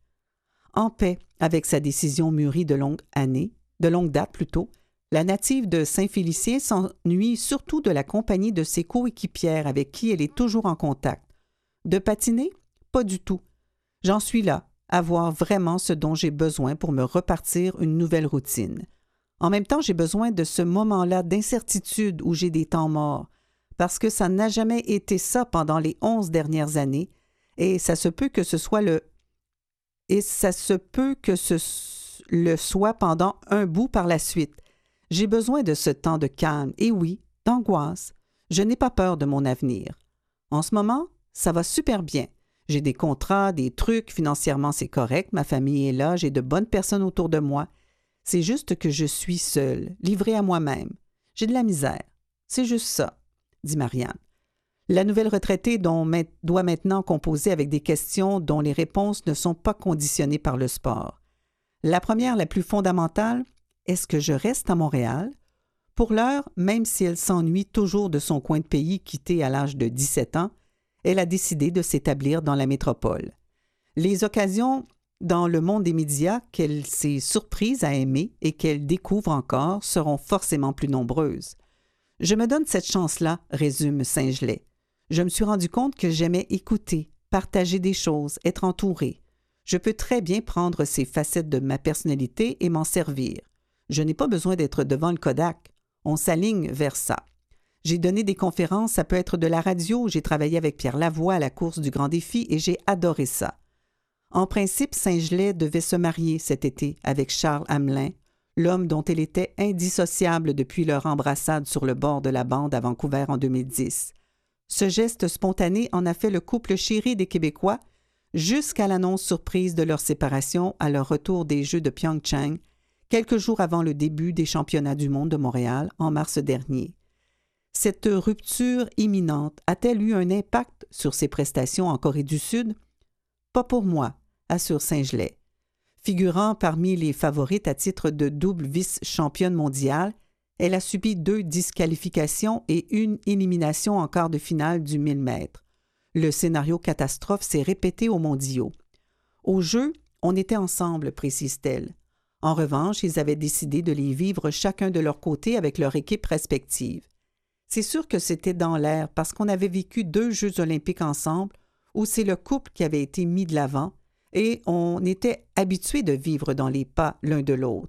En paix avec sa décision mûrie de longue année, de longue date plutôt, la native de Saint-Félicien s'ennuie surtout de la compagnie de ses coéquipières avec qui elle est toujours en contact. De patiner? Pas du tout. J'en suis là, à voir vraiment ce dont j'ai besoin pour me repartir une nouvelle routine. En même temps, j'ai besoin de ce moment-là d'incertitude où j'ai des temps morts, parce que ça n'a jamais été ça pendant les onze dernières années, et ça se peut que ce soit le et ça se peut que ce le soit pendant un bout par la suite. J'ai besoin de ce temps de calme et oui, d'angoisse. Je n'ai pas peur de mon avenir. En ce moment, ça va super bien. J'ai des contrats, des trucs, financièrement c'est correct, ma famille est là, j'ai de bonnes personnes autour de moi. C'est juste que je suis seule, livrée à moi-même. J'ai de la misère. C'est juste ça, dit Marianne. La nouvelle retraitée dont ma- doit maintenant composer avec des questions dont les réponses ne sont pas conditionnées par le sport. La première, la plus fondamentale, est-ce que je reste à Montréal? Pour l'heure, même si elle s'ennuie toujours de son coin de pays quitté à l'âge de dix-sept ans, elle a décidé de s'établir dans la métropole. Les occasions dans le monde des médias qu'elle s'est surprise à aimer et qu'elle découvre encore seront forcément plus nombreuses. Je me donne cette chance-là, résume Saint-Gelais. Je me suis rendu compte que j'aimais écouter, partager des choses, être entourée. Je peux très bien prendre ces facettes de ma personnalité et m'en servir. Je n'ai pas besoin d'être devant le Kodak. On s'aligne vers ça. J'ai donné des conférences, ça peut être de la radio, j'ai travaillé avec Pierre Lavoie à la course du Grand Défi et j'ai adoré ça. En principe, Saint-Gelais devait se marier cet été avec Charles Hamelin, l'homme dont elle était indissociable depuis leur embrassade sur le bord de la bande à Vancouver en deux mille dix. Ce geste spontané en a fait le couple chéri des Québécois jusqu'à l'annonce surprise de leur séparation à leur retour des Jeux de Pyeongchang, quelques jours avant le début des championnats du monde de Montréal en mars dernier. Cette rupture imminente a-t-elle eu un impact sur ses prestations en Corée du Sud? Pas pour moi, assure Saint-Gelais. Figurant parmi les favorites à titre de double vice-championne mondiale, elle a subi deux disqualifications et une élimination en quart de finale du mille mètres. Le scénario catastrophe s'est répété aux mondiaux. Au jeu, on était ensemble, précise-t-elle. En revanche, ils avaient décidé de les vivre chacun de leur côté avec leur équipe respective. C'est sûr que c'était dans l'air parce qu'on avait vécu deux Jeux olympiques ensemble où c'est le couple qui avait été mis de l'avant et on était habitués de vivre dans les pas l'un de l'autre.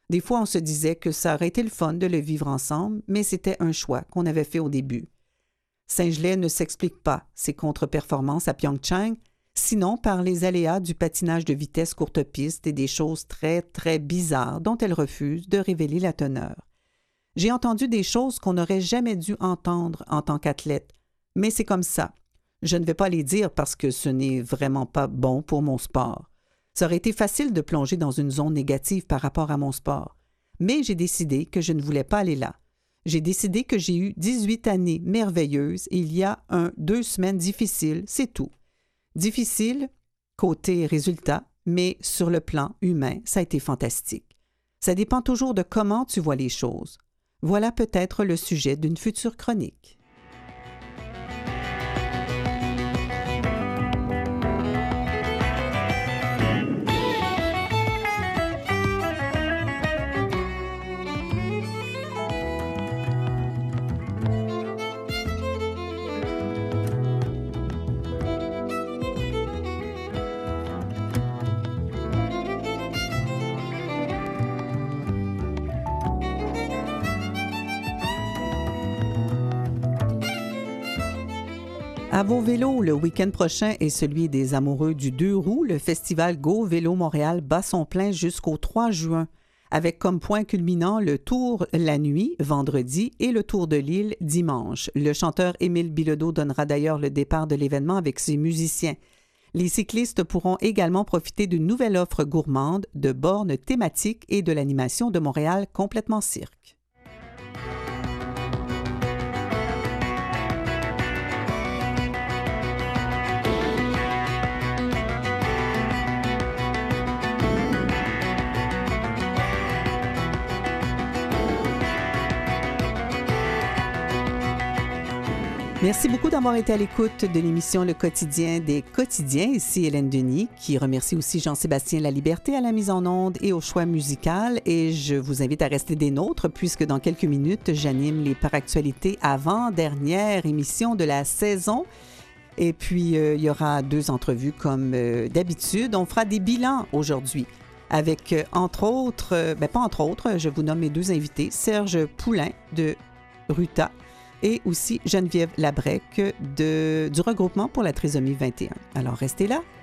Des fois, on se disait que ça aurait été le fun de le vivre ensemble, mais c'était un choix qu'on avait fait au début. Saint-Gelais ne s'explique pas ses contre-performances à Pyeongchang, sinon par les aléas du patinage de vitesse courte piste et des choses très, très bizarres dont elle refuse de révéler la teneur. J'ai entendu des choses qu'on n'aurait jamais dû entendre en tant qu'athlète, mais c'est comme ça. Je ne vais pas les dire parce que ce n'est vraiment pas bon pour mon sport. Ça aurait été facile de plonger dans une zone négative par rapport à mon sport, mais j'ai décidé que je ne voulais pas aller là. J'ai décidé que j'ai eu dix-huit années merveilleuses et il y a un, deux semaines difficiles, c'est tout. Difficile côté résultat, mais sur le plan humain, ça a été fantastique. Ça dépend toujours de comment tu vois les choses. Voilà peut-être le sujet d'une future chronique. À vos vélos, le week-end prochain est celui des amoureux du deux roues. Le festival Go Vélo Montréal bat son plein jusqu'au trois juin, avec comme point culminant le Tour la nuit, vendredi, et le Tour de l'île, dimanche. Le chanteur Émile Bilodeau donnera d'ailleurs le départ de l'événement avec ses musiciens. Les cyclistes pourront également profiter d'une nouvelle offre gourmande, de bornes thématiques et de l'animation de Montréal complètement cirque. Merci beaucoup d'avoir été à l'écoute de l'émission Le Quotidien des Quotidiens. Ici Hélène Denis, qui remercie aussi Jean-Sébastien Laliberté à la mise en onde et au choix musical. Et je vous invite à rester des nôtres, puisque dans quelques minutes, j'anime les Paractualités avant-dernière émission de la saison. Et puis, euh, il y aura deux entrevues comme euh, d'habitude. On fera des bilans aujourd'hui avec, euh, entre autres, euh, ben pas entre autres, je vous nomme mes deux invités, Serge Poulain de Ruta et aussi Geneviève Labrec de, du regroupement pour la trisomie vingt et un. Alors, restez là.